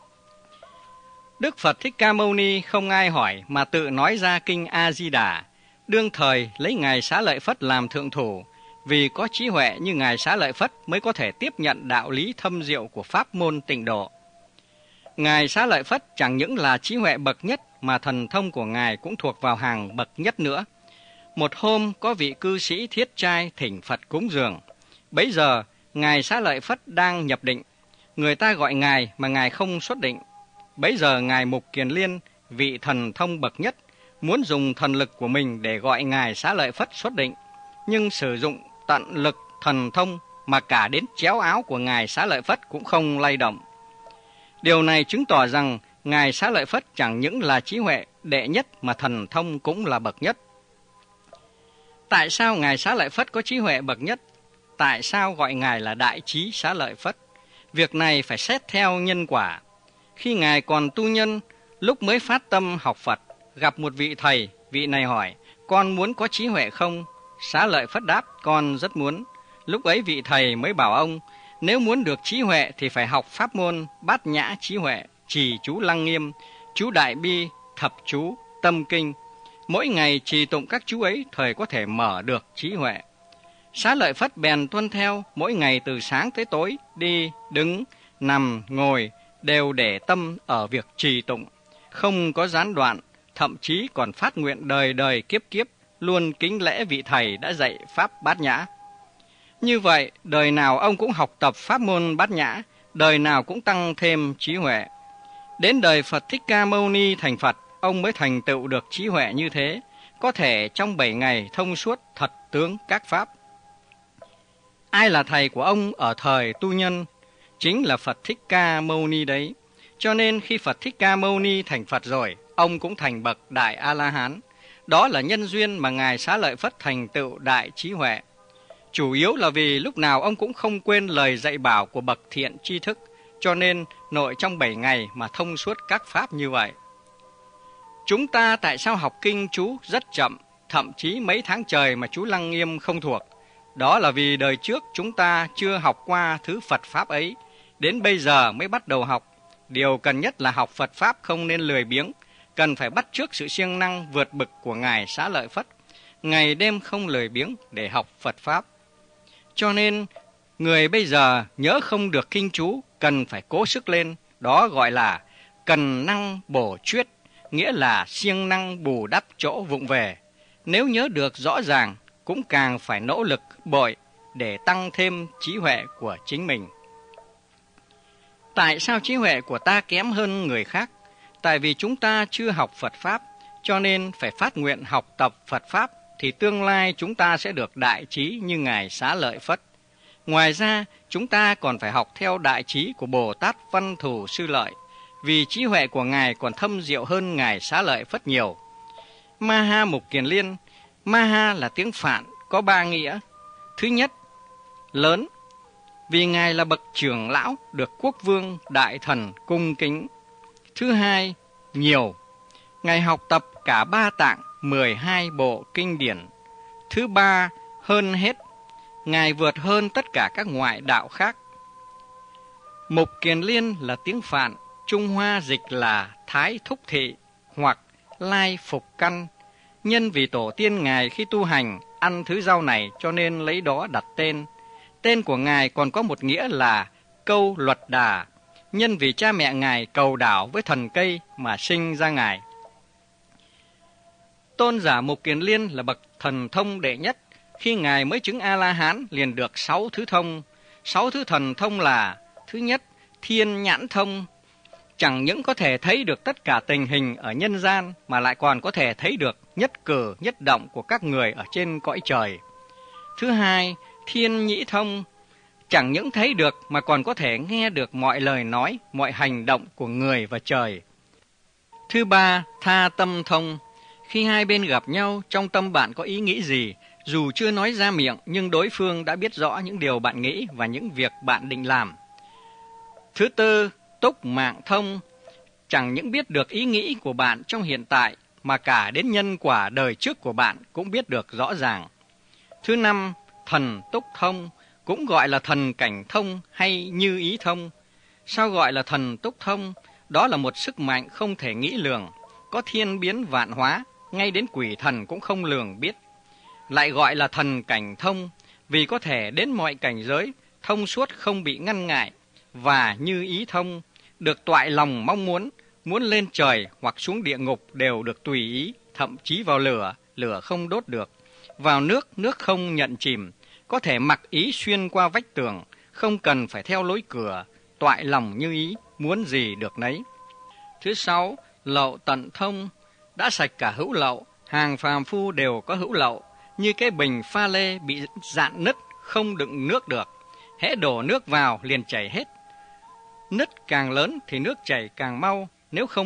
Đức Phật Thích Ca Mâu Ni không ai hỏi mà tự nói ra kinh A Di Đà, đương thời lấy ngài Xá Lợi Phất làm thượng thủ, vì có trí huệ như ngài Xá Lợi Phất mới có thể tiếp nhận đạo lý thâm diệu của pháp môn tịnh độ. Ngài Xá Lợi Phất chẳng những là trí huệ bậc nhất mà thần thông của ngài cũng thuộc vào hàng bậc nhất nữa. Một hôm có vị cư sĩ thiết trai thỉnh Phật cúng dường. Bấy giờ ngài Xá Lợi Phất đang nhập định, người ta gọi ngài mà ngài không xuất định. Bấy giờ ngài Mục Kiền Liên, vị thần thông bậc nhất, muốn dùng thần lực của mình để gọi ngài Xá Lợi Phất xuất định, nhưng sử dụng tận lực thần thông mà cả đến chéo áo của ngài Xá Lợi Phất cũng không lay động. Điều này chứng tỏ rằng ngài Xá Lợi Phất chẳng những là trí huệ đệ nhất mà thần thông cũng là bậc nhất. Tại sao Ngài Xá Lợi Phất có trí huệ bậc nhất? Tại sao gọi Ngài là Đại Trí Xá Lợi Phất? Việc này phải xét theo nhân quả. Khi Ngài còn tu nhân, lúc mới phát tâm học Phật, gặp một vị thầy, vị này hỏi, con muốn có trí huệ không? Xá Lợi Phất đáp, con rất muốn. Lúc ấy vị thầy mới bảo ông, nếu muốn được trí huệ thì phải học pháp môn Bát Nhã trí huệ, trì chú Lăng Nghiêm, chú Đại Bi, Thập chú, Tâm Kinh. Mỗi ngày trì tụng các chú ấy, thời có thể mở được trí huệ. Xá Lợi Phất bèn tuân theo, mỗi ngày từ sáng tới tối, đi, đứng, nằm, ngồi, đều để tâm ở việc trì tụng, không có gián đoạn, thậm chí còn phát nguyện đời đời kiếp kiếp, luôn kính lễ vị thầy đã dạy Pháp Bát Nhã. Như vậy, đời nào ông cũng học tập pháp môn Bát Nhã, đời nào cũng tăng thêm trí huệ. Đến đời Phật Thích Ca Mâu Ni thành Phật, ông mới thành tựu được trí huệ như thế, có thể trong 7 ngày thông suốt thật tướng các pháp. Ai là thầy của ông ở thời tu nhân? Chính là Phật Thích Ca Mâu Ni đấy. Cho nên khi Phật Thích Ca Mâu Ni thành Phật rồi, ông cũng thành bậc Đại A-la-hán. Đó là nhân duyên mà Ngài Xá Lợi Phất thành tựu đại trí huệ. Chủ yếu là vì lúc nào ông cũng không quên lời dạy bảo của bậc thiện tri thức, cho nên nội trong 7 ngày mà thông suốt các pháp như vậy. Chúng ta tại sao học kinh chú rất chậm, thậm chí mấy tháng trời mà chú Lăng Nghiêm không thuộc? Đó là vì đời trước chúng ta chưa học qua thứ Phật Pháp ấy, đến bây giờ mới bắt đầu học. Điều cần nhất là học Phật Pháp không nên lười biếng, cần phải bắt chước sự siêng năng vượt bực của Ngài Xá Lợi Phất, ngày đêm không lười biếng để học Phật Pháp. Cho nên, người bây giờ nhớ không được kinh chú, cần phải cố sức lên, đó gọi là cần năng bổ chuyết, nghĩa là siêng năng bù đắp chỗ vụng về. Nếu nhớ được rõ ràng, cũng càng phải nỗ lực bội để tăng thêm trí huệ của chính mình. Tại sao trí huệ của ta kém hơn người khác? Tại vì chúng ta chưa học Phật Pháp, cho nên phải phát nguyện học tập Phật Pháp, thì tương lai chúng ta sẽ được đại trí như Ngài Xá Lợi Phất. Ngoài ra, chúng ta còn phải học theo đại trí của Bồ Tát Văn Thù Sư Lợi, vì trí huệ của Ngài còn thâm diệu hơn Ngài Xá Lợi Phất nhiều. Maha Mục Kiền Liên. Maha là tiếng Phạn, có 3 nghĩa. Thứ nhất, lớn, vì Ngài là bậc trưởng lão, được quốc vương, đại thần cung kính. Thứ hai, nhiều, Ngài học tập cả 3 tạng, 12 bộ kinh điển. Thứ ba, hơn hết, Ngài vượt hơn tất cả các ngoại đạo khác. Mục Kiền Liên là tiếng Phạn, Trung Hoa dịch là Thái Thúc Thị hoặc Lai Phục Căn. Nhân vì tổ tiên Ngài khi tu hành ăn thứ rau này cho nên lấy đó đặt tên. Tên của Ngài còn có một nghĩa là Câu Luật Đà, nhân vì cha mẹ Ngài cầu đảo với thần cây mà sinh ra Ngài. Tôn giả Mục Kiền Liên là bậc thần thông đệ nhất. Khi Ngài mới chứng A-la-hán liền được 6 thứ thông. 6 thứ thần thông là: thứ nhất, thiên nhãn thông, chẳng những có thể thấy được tất cả tình hình ở nhân gian mà lại còn có thể thấy được nhất cử nhất động của các người ở trên cõi trời. Thứ hai, thiên nhĩ thông, chẳng những thấy được mà còn có thể nghe được mọi lời nói, mọi hành động của người và trời. Thứ ba, tha tâm thông, khi hai bên gặp nhau, trong tâm bạn có ý nghĩ gì, dù chưa nói ra miệng nhưng đối phương đã biết rõ những điều bạn nghĩ và những việc bạn định làm. Thứ tư, túc mạng thông, chẳng những biết được ý nghĩ của bạn trong hiện tại mà cả đến nhân quả đời trước của bạn cũng biết được rõ ràng. Thứ năm, thần túc thông, cũng gọi là thần cảnh thông hay như ý thông. Sao gọi là thần túc thông? Đó là một sức mạnh không thể nghĩ lường, có thiên biến vạn hóa, ngay đến quỷ thần cũng không lường biết. Lại gọi là thần cảnh thông, vì có thể đến mọi cảnh giới, thông suốt không bị ngăn ngại. Và như ý thông, được toại lòng mong muốn, muốn lên trời hoặc xuống địa ngục đều được tùy ý, thậm chí vào lửa, lửa không đốt được, vào nước, nước không nhận chìm, có thể mặc ý xuyên qua vách tường, không cần phải theo lối cửa, toại lòng như ý, muốn gì được nấy. Thứ sáu, lậu tận thông, đã sạch cả hữu lậu, hàng phàm phu đều có hữu lậu, như cái bình pha lê bị dạn nứt, không đựng nước được, hễ đổ nước vào liền chảy hết. Nứt càng lớn thì nước chảy càng mau, nếu không nứt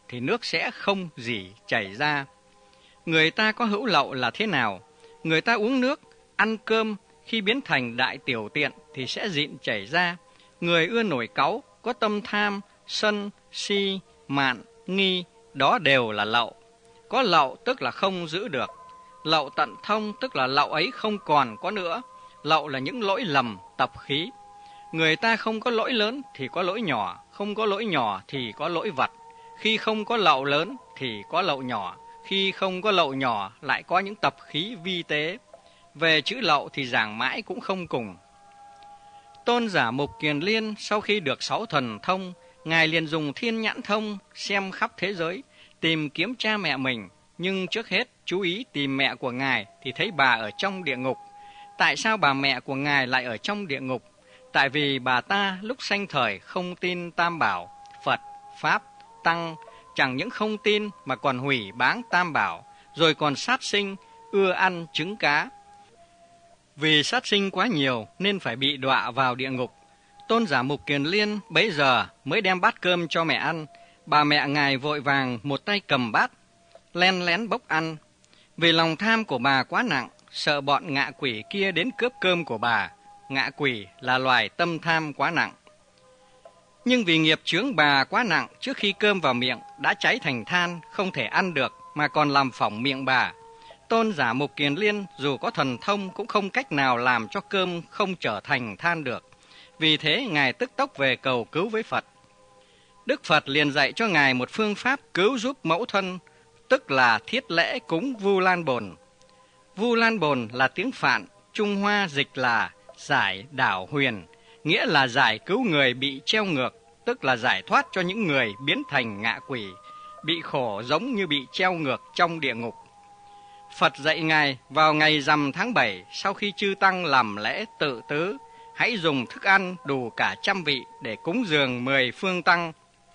thì nước sẽ không gì chảy ra. Người ta có hữu lậu là thế nào? Người ta uống nước, ăn cơm, khi biến thành đại tiểu tiện thì sẽ dịn chảy ra. Người ưa nổi cáu, có tâm tham, sân, si, mạn, nghi, đó đều là lậu. Có lậu tức là không giữ được. Lậu tận thông tức là lậu ấy không còn có nữa. Lậu là những lỗi lầm, tập khí. Người ta không có lỗi lớn thì có lỗi nhỏ, không có lỗi nhỏ thì có lỗi vặt. Khi không có lậu lớn thì có lậu nhỏ, khi không có lậu nhỏ lại có những tập khí vi tế. Về chữ lậu thì giảng mãi cũng không cùng. Tôn giả Mục Kiền Liên sau khi được 6 thần thông, Ngài liền dùng thiên nhãn thông xem khắp thế giới, tìm kiếm cha mẹ mình. Nhưng trước hết chú ý tìm mẹ của Ngài thì thấy bà ở trong địa ngục. Tại sao bà mẹ của Ngài lại ở trong địa ngục? Tại vì bà ta lúc sanh thời không tin Tam Bảo, Phật, Pháp, Tăng, chẳng những không tin mà còn hủy báng Tam Bảo, rồi còn sát sinh, ưa ăn trứng cá. Vì sát sinh quá nhiều nên phải bị đọa vào địa ngục. Tôn giả Mục Kiền Liên bấy giờ mới đem bát cơm cho mẹ ăn. Bà mẹ Ngài vội vàng một tay cầm bát, len lén bốc ăn. Vì lòng tham của bà quá nặng, sợ bọn ngạ quỷ kia đến cướp cơm của bà. Ngạ quỷ là loài tâm tham quá nặng. Nhưng vì nghiệp chướng bà quá nặng, trước khi cơm vào miệng đã cháy thành than, không thể ăn được mà còn làm phỏng miệng bà. Tôn giả Mục Kiền Liên dù có thần thông cũng không cách nào làm cho cơm không trở thành than được. Vì thế Ngài tức tốc về cầu cứu với Phật. Đức Phật liền dạy cho Ngài một phương pháp cứu giúp mẫu thân, tức là thiết lễ cúng Vu Lan Bồn. Vu Lan Bồn là tiếng Phạn, Trung Hoa dịch là giải đảo huyền, nghĩa là giải cứu người bị treo ngược, tức là giải thoát cho những người biến thành ngạ quỷ, bị khổ giống như bị treo ngược trong địa ngục. Phật dạy Ngài vào ngày rằm tháng 7, sau khi chư Tăng làm lễ tự tứ, hãy dùng thức ăn đủ cả 100 vị để cúng dường 10 phương Tăng,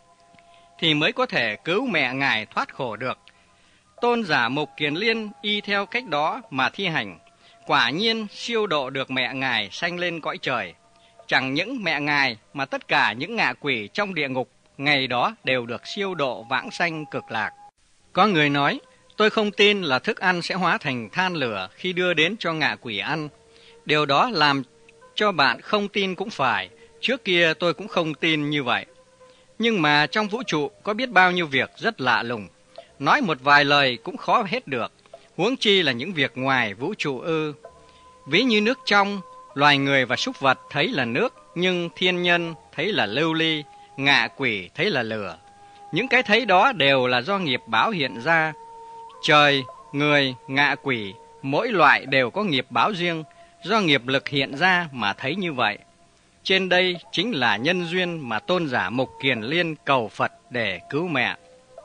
thì mới có thể cứu mẹ Ngài thoát khổ được. Tôn giả Mục Kiền Liên y theo cách đó mà thi hành, quả nhiên siêu độ được mẹ Ngài sanh lên cõi trời. Chẳng những mẹ Ngài mà tất cả những ngạ quỷ trong địa ngục ngày đó đều được siêu độ vãng sanh cực lạc. Có người nói, tôi không tin là thức ăn sẽ hóa thành than lửa khi đưa đến cho ngạ quỷ ăn. Điều đó làm cho bạn không tin cũng phải, trước kia tôi cũng không tin như vậy. Nhưng mà trong vũ trụ có biết bao nhiêu việc rất lạ lùng, nói một vài lời cũng khó hết được, huống chi là những việc ngoài vũ trụ ư. Ví như nước trong, loài người và súc vật thấy là nước, nhưng thiên nhân thấy là lưu ly, ngạ quỷ thấy là lửa. Những cái thấy đó đều là do nghiệp báo hiện ra. Trời, người, ngạ quỷ, mỗi loại đều có nghiệp báo riêng, do nghiệp lực hiện ra mà thấy như vậy. Trên đây chính là nhân duyên mà tôn giả Mục Kiền Liên cầu Phật để cứu mẹ.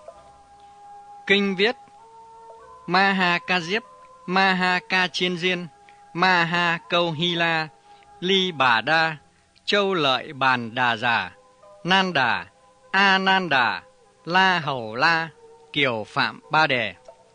Kinh viết: Maha Ca Diếp, Maha Ca Chiên Diên, Maha Câu Hy La, Ly Bà Đa, Châu Lợi Bàn Đà Giả, Nan Đà, A Nan Đà, La Hầu La, Kiều Phạm Ba Đề.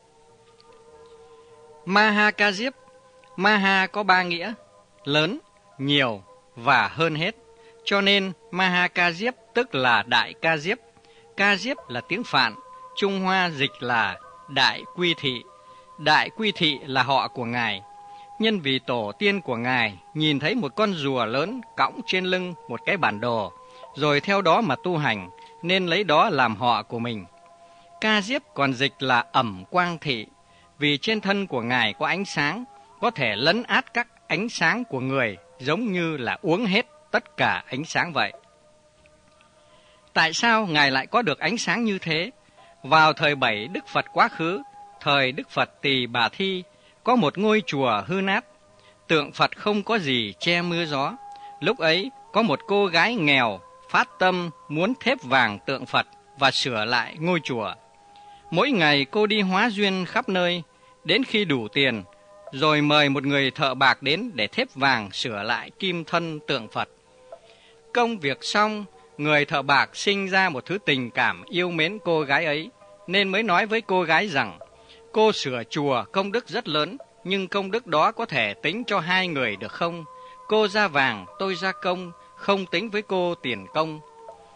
Maha Ca Diếp, Maha có 3 nghĩa: lớn, nhiều và hơn hết. Cho nên Maha Ca Diếp tức là Đại Ca Diếp. Ca Diếp là tiếng Phạn, Trung Hoa dịch là Đại Quy Thị. Đại Quy Thị là họ của Ngài. Nhân vì tổ tiên của Ngài nhìn thấy một con rùa lớn cõng trên lưng một cái bản đồ, rồi theo đó mà tu hành, nên lấy đó làm họ của mình. Ca Diếp còn dịch là Ẩm Quang Thị, vì trên thân của Ngài có ánh sáng, có thể lấn át các ánh sáng của người, giống như là uống hết tất cả ánh sáng vậy. Tại sao Ngài lại có được ánh sáng như thế? Vào thời 7 Đức Phật quá khứ, thời Đức Phật Tỳ Bà Thi, có một ngôi chùa hư nát, tượng Phật không có gì che mưa gió. Lúc ấy có một cô gái nghèo phát tâm muốn thép vàng tượng Phật và sửa lại ngôi chùa. Mỗi ngày cô đi hóa duyên khắp nơi, đến khi đủ tiền, rồi mời một người thợ bạc đến để thép vàng sửa lại kim thân tượng Phật. Công việc xong, người thợ bạc sinh ra một thứ tình cảm yêu mến cô gái ấy, nên mới nói với cô gái rằng, cô sửa chùa công đức rất lớn, nhưng công đức đó có thể tính cho 2 người được không? Cô ra vàng, tôi ra công, không tính với cô tiền công.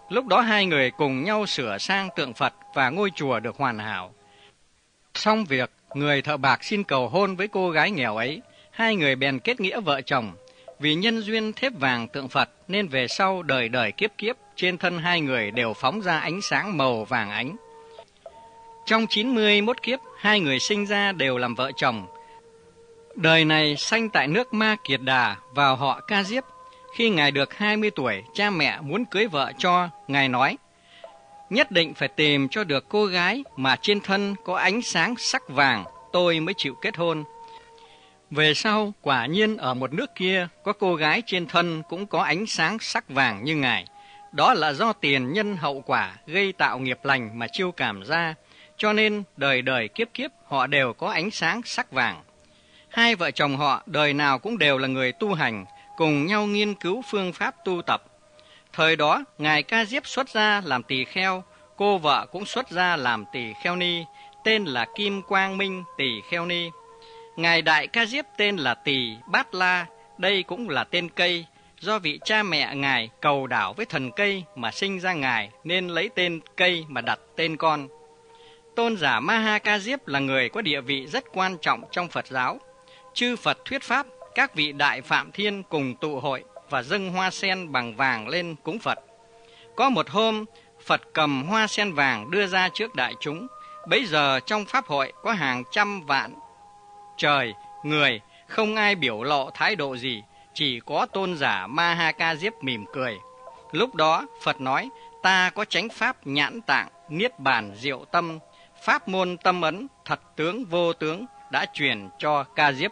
Lúc đó hai người cùng nhau sửa sang tượng Phật và ngôi chùa được hoàn hảo. Xong việc, người thợ bạc xin cầu hôn với cô gái nghèo ấy, hai người bèn kết nghĩa vợ chồng. Vì nhân duyên thếp vàng tượng Phật nên về sau đời đời kiếp kiếp, trên thân hai người đều phóng ra ánh sáng màu vàng ánh. Trong 91 kiếp, hai người sinh ra đều làm vợ chồng. Đời này sanh tại nước Ma Kiệt Đà vào họ Ca Diếp. Khi Ngài được 20 tuổi, cha mẹ muốn cưới vợ cho, Ngài nói, nhất định phải tìm cho được cô gái mà trên thân có ánh sáng sắc vàng, tôi mới chịu kết hôn. Về sau, quả nhiên ở một nước kia, có cô gái trên thân cũng có ánh sáng sắc vàng như Ngài. Đó là do tiền nhân hậu quả gây tạo nghiệp lành mà chiêu cảm ra, cho nên đời đời kiếp kiếp họ đều có ánh sáng sắc vàng. Hai vợ chồng họ đời nào cũng đều là người tu hành, cùng nhau nghiên cứu phương pháp tu tập. Thời đó, Ngài Ca Diếp xuất gia làm tỳ kheo, cô vợ cũng xuất gia làm tỳ kheo ni, tên là Kim Quang Minh tỳ kheo ni. Ngài Đại Ca Diếp tên là Tỳ Bát La, đây cũng là tên cây, do vị cha mẹ Ngài cầu đảo với thần cây mà sinh ra Ngài nên lấy tên cây mà đặt tên con. Tôn giả Maha Ca Diếp là người có địa vị rất quan trọng trong Phật giáo. Chư Phật thuyết pháp, các vị đại phạm thiên cùng tụ hội và dâng hoa sen bằng vàng lên cúng Phật. Có một hôm, Phật cầm hoa sen vàng đưa ra trước đại chúng. Bấy giờ trong pháp hội có hàng trăm vạn trời, người, không ai biểu lộ thái độ gì, chỉ có tôn giả Maha Ca Diếp mỉm cười. Lúc đó, Phật nói, ta có chánh pháp nhãn tạng, niết bàn diệu tâm, pháp môn tâm ấn, thật tướng vô tướng, đã truyền cho Ca Diếp.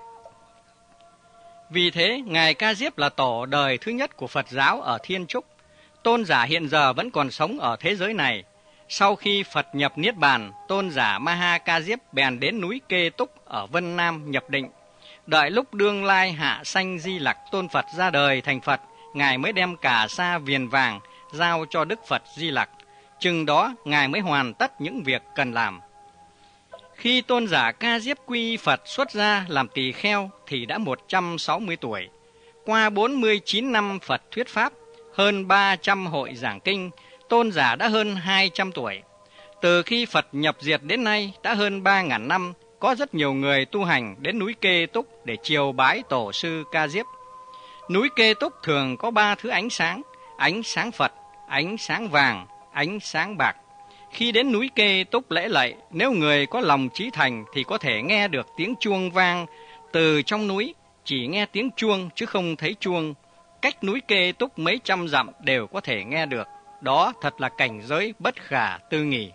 Vì thế, Ngài Ca Diếp là tổ đời thứ nhất của Phật giáo ở Thiên Trúc. Tôn giả hiện giờ vẫn còn sống ở thế giới này. Sau khi Phật nhập Niết Bàn, tôn giả Maha Ca Diếp bèn đến núi Kê Túc ở Vân Nam nhập định. Đợi lúc đương lai hạ sanh Di Lặc tôn Phật ra đời thành Phật, Ngài mới đem cả sa viền vàng giao cho Đức Phật Di Lặc. Chừng đó, Ngài mới hoàn tất những việc cần làm. Khi tôn giả Ca Diếp quy Phật xuất gia làm tỳ kheo thì đã 160 tuổi. Qua 49 năm Phật thuyết pháp, hơn 300 hội giảng kinh, tôn giả đã hơn 200 tuổi. Từ khi Phật nhập diệt đến nay đã hơn 3.000 năm, có rất nhiều người tu hành đến núi Kê Túc để triều bái tổ sư Ca Diếp. Núi Kê Túc thường có 3 thứ ánh sáng Phật, ánh sáng vàng, ánh sáng bạc. Khi đến núi Kê Túc lễ lạy, nếu người có lòng chí thành thì có thể nghe được tiếng chuông vang từ trong núi, chỉ nghe tiếng chuông chứ không thấy chuông. Cách núi Kê Túc mấy trăm dặm đều có thể nghe được. Đó thật là cảnh giới bất khả tư nghì.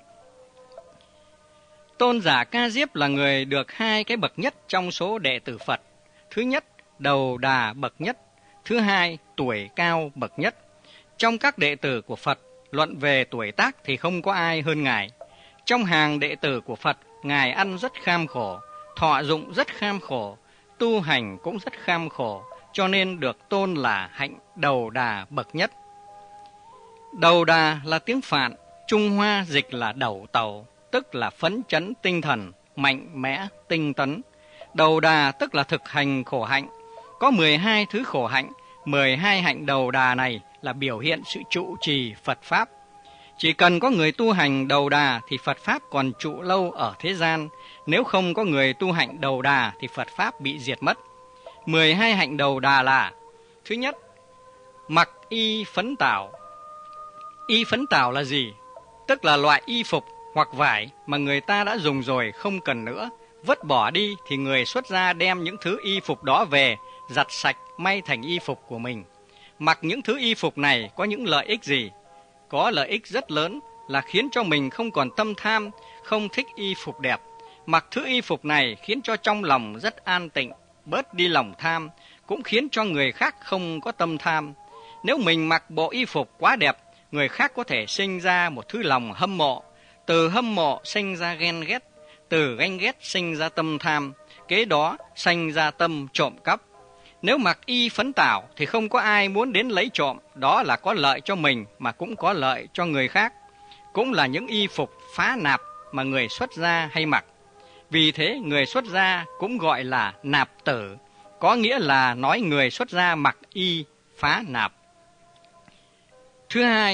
Tôn giả Ca Diếp là người được 2 cái bậc nhất trong số đệ tử Phật. Thứ nhất, đầu đà bậc nhất. Thứ hai, tuổi cao bậc nhất. Trong các đệ tử của Phật, luận về tuổi tác thì không có ai hơn Ngài. Trong hàng đệ tử của Phật, Ngài ăn rất kham khổ, thọ dụng rất kham khổ, tu hành cũng rất kham khổ, cho nên được tôn là hạnh đầu đà bậc nhất. Đầu đà là tiếng Phạn, Trung Hoa dịch là đầu tàu, tức là phấn chấn tinh thần, mạnh mẽ, tinh tấn. Đầu đà tức là thực hành khổ hạnh. Có 12 thứ khổ hạnh, 12 hạnh đầu đà này là biểu hiện sự trụ trì Phật Pháp. Chỉ cần có người tu hành đầu đà thì Phật Pháp còn trụ lâu ở thế gian. Nếu không có người tu hành đầu đà thì Phật Pháp bị diệt mất. 12 hạnh đầu đà là: thứ nhất, mặc y phấn tảo. Y phấn tảo là gì? Tức là loại y phục hoặc vải mà người ta đã dùng rồi không cần nữa, vứt bỏ đi thì người xuất gia đem những thứ y phục đó về, giặt sạch may thành y phục của mình. Mặc những thứ y phục này có những lợi ích gì? Có lợi ích rất lớn là khiến cho mình không còn tâm tham, không thích y phục đẹp. Mặc thứ y phục này khiến cho trong lòng rất an tịnh, bớt đi lòng tham, cũng khiến cho người khác không có tâm tham. Nếu mình mặc bộ y phục quá đẹp, người khác có thể sinh ra một thứ lòng hâm mộ, từ hâm mộ sinh ra ghen ghét, từ ghen ghét sinh ra tâm tham, kế đó sinh ra tâm trộm cắp. Nếu mặc y phấn tảo thì không có ai muốn đến lấy trộm, đó là có lợi cho mình mà cũng có lợi cho người khác. Cũng là những y phục phá nạp mà người xuất gia hay mặc. Vì thế người xuất gia cũng gọi là nạp tử, có nghĩa là nói người xuất gia mặc y phá nạp. Thứ hai,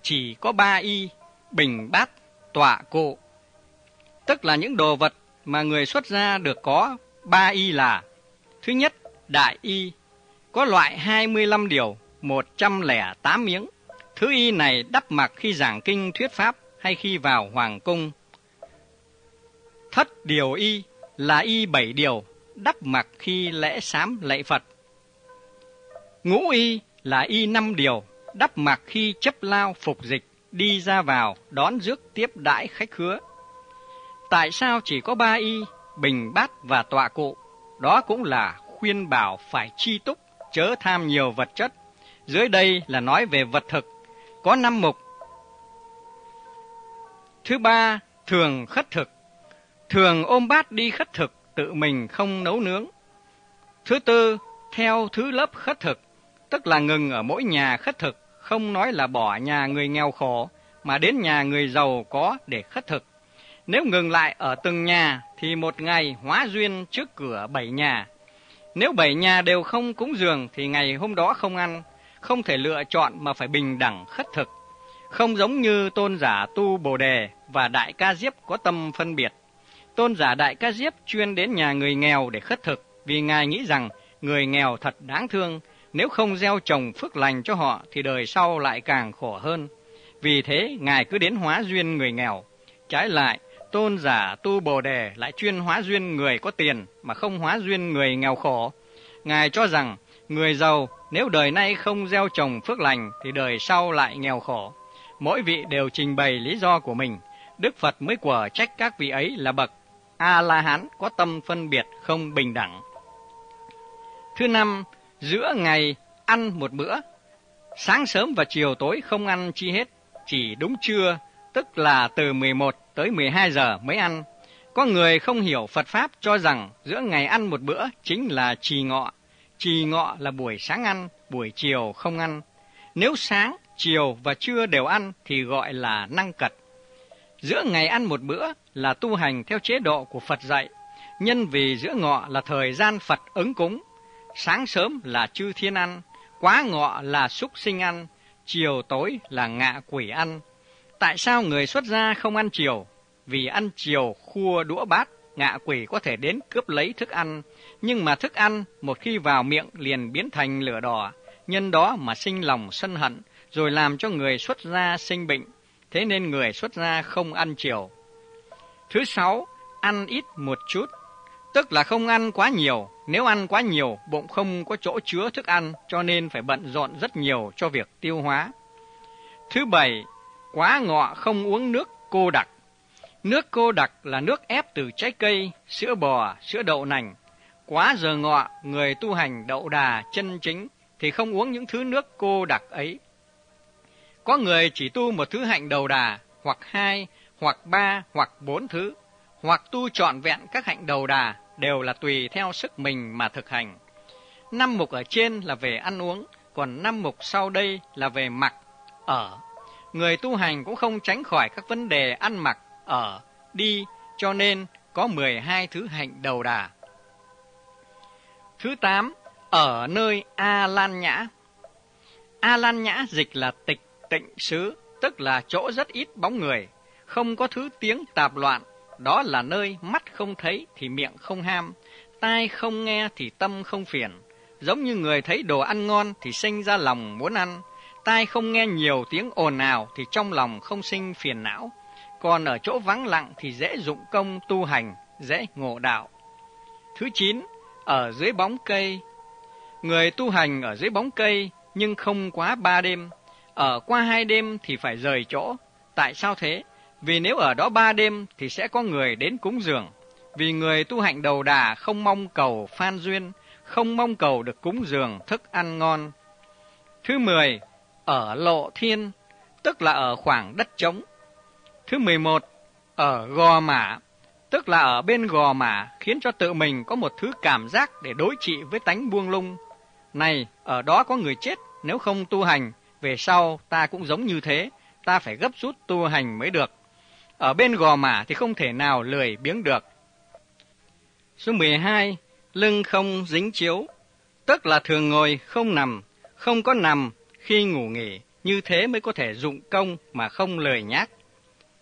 chỉ có 3 y: bình, bát, tọa, cụ. Tức là những đồ vật mà người xuất gia được có 3 y là: thứ nhất, đại y, có loại 25 điều, 108 miếng. Thứ y này đắp mặc khi giảng kinh thuyết pháp hay khi vào hoàng cung. Thất điều y là y 7 điều, đắp mặc khi lễ sám lạy Phật. Ngũ y là y 5 điều, đắp mặc khi chấp lao phục dịch, đi ra vào, đón rước tiếp đãi khách khứa. Tại sao chỉ có 3 y, bình, bát và tọa cụ? Đó cũng là khuyên bảo phải chi túc, chớ tham nhiều vật chất. Dưới đây là nói về vật thực, có 5 mục. Thứ ba, thường khất thực. Thường ôm bát đi khất thực, tự mình không nấu nướng. Thứ tư, theo thứ lớp khất thực, tức là ngừng ở mỗi nhà khất thực, không nói là bỏ nhà người nghèo khổ, mà đến nhà người giàu có để khất thực. Nếu ngừng lại ở từng nhà, thì một ngày hóa duyên trước cửa 7 nhà. Nếu 7 nhà đều không cúng dường, thì ngày hôm đó không ăn, không thể lựa chọn mà phải bình đẳng khất thực. Không giống như tôn giả Tu Bồ Đề và Đại Ca Diếp có tâm phân biệt. Tôn giả Đại Ca Diếp chuyên đến nhà người nghèo để khất thực, vì Ngài nghĩ rằng người nghèo thật đáng thương, nếu không gieo trồng phước lành cho họ thì đời sau lại càng khổ hơn. Vì thế, Ngài cứ đến hóa duyên người nghèo. Trái lại, tôn giả Tu Bồ Đề lại chuyên hóa duyên người có tiền mà không hóa duyên người nghèo khổ. Ngài cho rằng người giàu nếu đời nay không gieo trồng phước lành thì đời sau lại nghèo khổ. Mỗi vị đều trình bày lý do của mình. Đức Phật mới quở trách các vị ấy là bậc A-la-hán có tâm phân biệt không bình đẳng. Thứ năm, giữa ngày ăn một bữa. Sáng sớm và chiều tối không ăn chi hết, chỉ đúng trưa, tức là từ 11 tới 12 giờ mới ăn. Có người không hiểu Phật Pháp cho rằng giữa ngày ăn một bữa chính là trì ngọ. Trì ngọ là buổi sáng ăn, buổi chiều không ăn. Nếu sáng, chiều và trưa đều ăn thì gọi là năng cật. Giữa ngày ăn một bữa là tu hành theo chế độ của Phật dạy. Nhân vì giữa ngọ là thời gian Phật ứng cúng. Sáng sớm là chư thiên ăn, quá ngọ là súc sinh ăn, chiều tối là ngạ quỷ ăn. Tại sao người xuất gia không ăn chiều? Vì ăn chiều khua đũa bát, ngạ quỷ có thể đến cướp lấy thức ăn. Nhưng mà thức ăn một khi vào miệng liền biến thành lửa đỏ, nhân đó mà sinh lòng sân hận, rồi làm cho người xuất gia sinh bệnh. Thế nên người xuất gia không ăn chiều. Thứ sáu, ăn ít một chút, tức là không ăn quá nhiều. Nếu ăn quá nhiều, bụng không có chỗ chứa thức ăn, cho nên phải bận rộn rất nhiều cho việc tiêu hóa. Thứ bảy, quá ngọ không uống nước cô đặc. Nước cô đặc là nước ép từ trái cây, sữa bò, sữa đậu nành. Quá giờ ngọ, người tu hành đậu đà chân chính thì không uống những thứ nước cô đặc ấy. Có người chỉ tu một thứ hạnh đầu đà, hoặc 2, hoặc 3, hoặc 4 thứ, hoặc tu trọn vẹn các hạnh đầu đà, đều là tùy theo sức mình mà thực hành. 5 mục ở trên là về ăn uống, còn 5 mục sau đây là về mặc, ở. Người tu hành cũng không tránh khỏi các vấn đề ăn mặc, ở, đi, cho nên có 12 thứ hạnh đầu đà. Thứ 8, ở nơi A-lan nhã. A-lan nhã dịch là tịch tịnh xứ, tức là chỗ rất ít bóng người, không có thứ tiếng tạp loạn. Đó là nơi mắt không thấy thì miệng không ham, tai không nghe thì tâm không phiền. Giống như người thấy đồ ăn ngon thì sinh ra lòng muốn ăn, tai không nghe nhiều tiếng ồn ào thì trong lòng không sinh phiền não. Còn ở chỗ vắng lặng thì dễ dụng công tu hành, dễ ngộ đạo. Thứ 9, ở dưới bóng cây. Người tu hành ở dưới bóng cây nhưng không quá 3 đêm. Ở qua 2 đêm thì phải rời chỗ. Tại sao thế? Vì nếu ở đó 3 đêm thì sẽ có người đến cúng dường. Vì người tu hạnh đầu đà không mong cầu phan duyên, không mong cầu được cúng dường thức ăn ngon. Thứ 10, ở lộ thiên, tức là ở khoảng đất trống. Thứ 11, ở gò mả, tức là ở bên gò mả, khiến cho tự mình có một thứ cảm giác để đối trị với tánh buông lung. Này, ở đó có người chết, nếu không tu hành, về sau ta cũng giống như thế, ta phải gấp rút tu hành mới được. Ở bên gò mả thì không thể nào lười biếng được. Số 12, lưng không dính chiếu, tức là thường ngồi không nằm, không có nằm khi ngủ nghỉ, như thế mới có thể dụng công mà không lười nhác.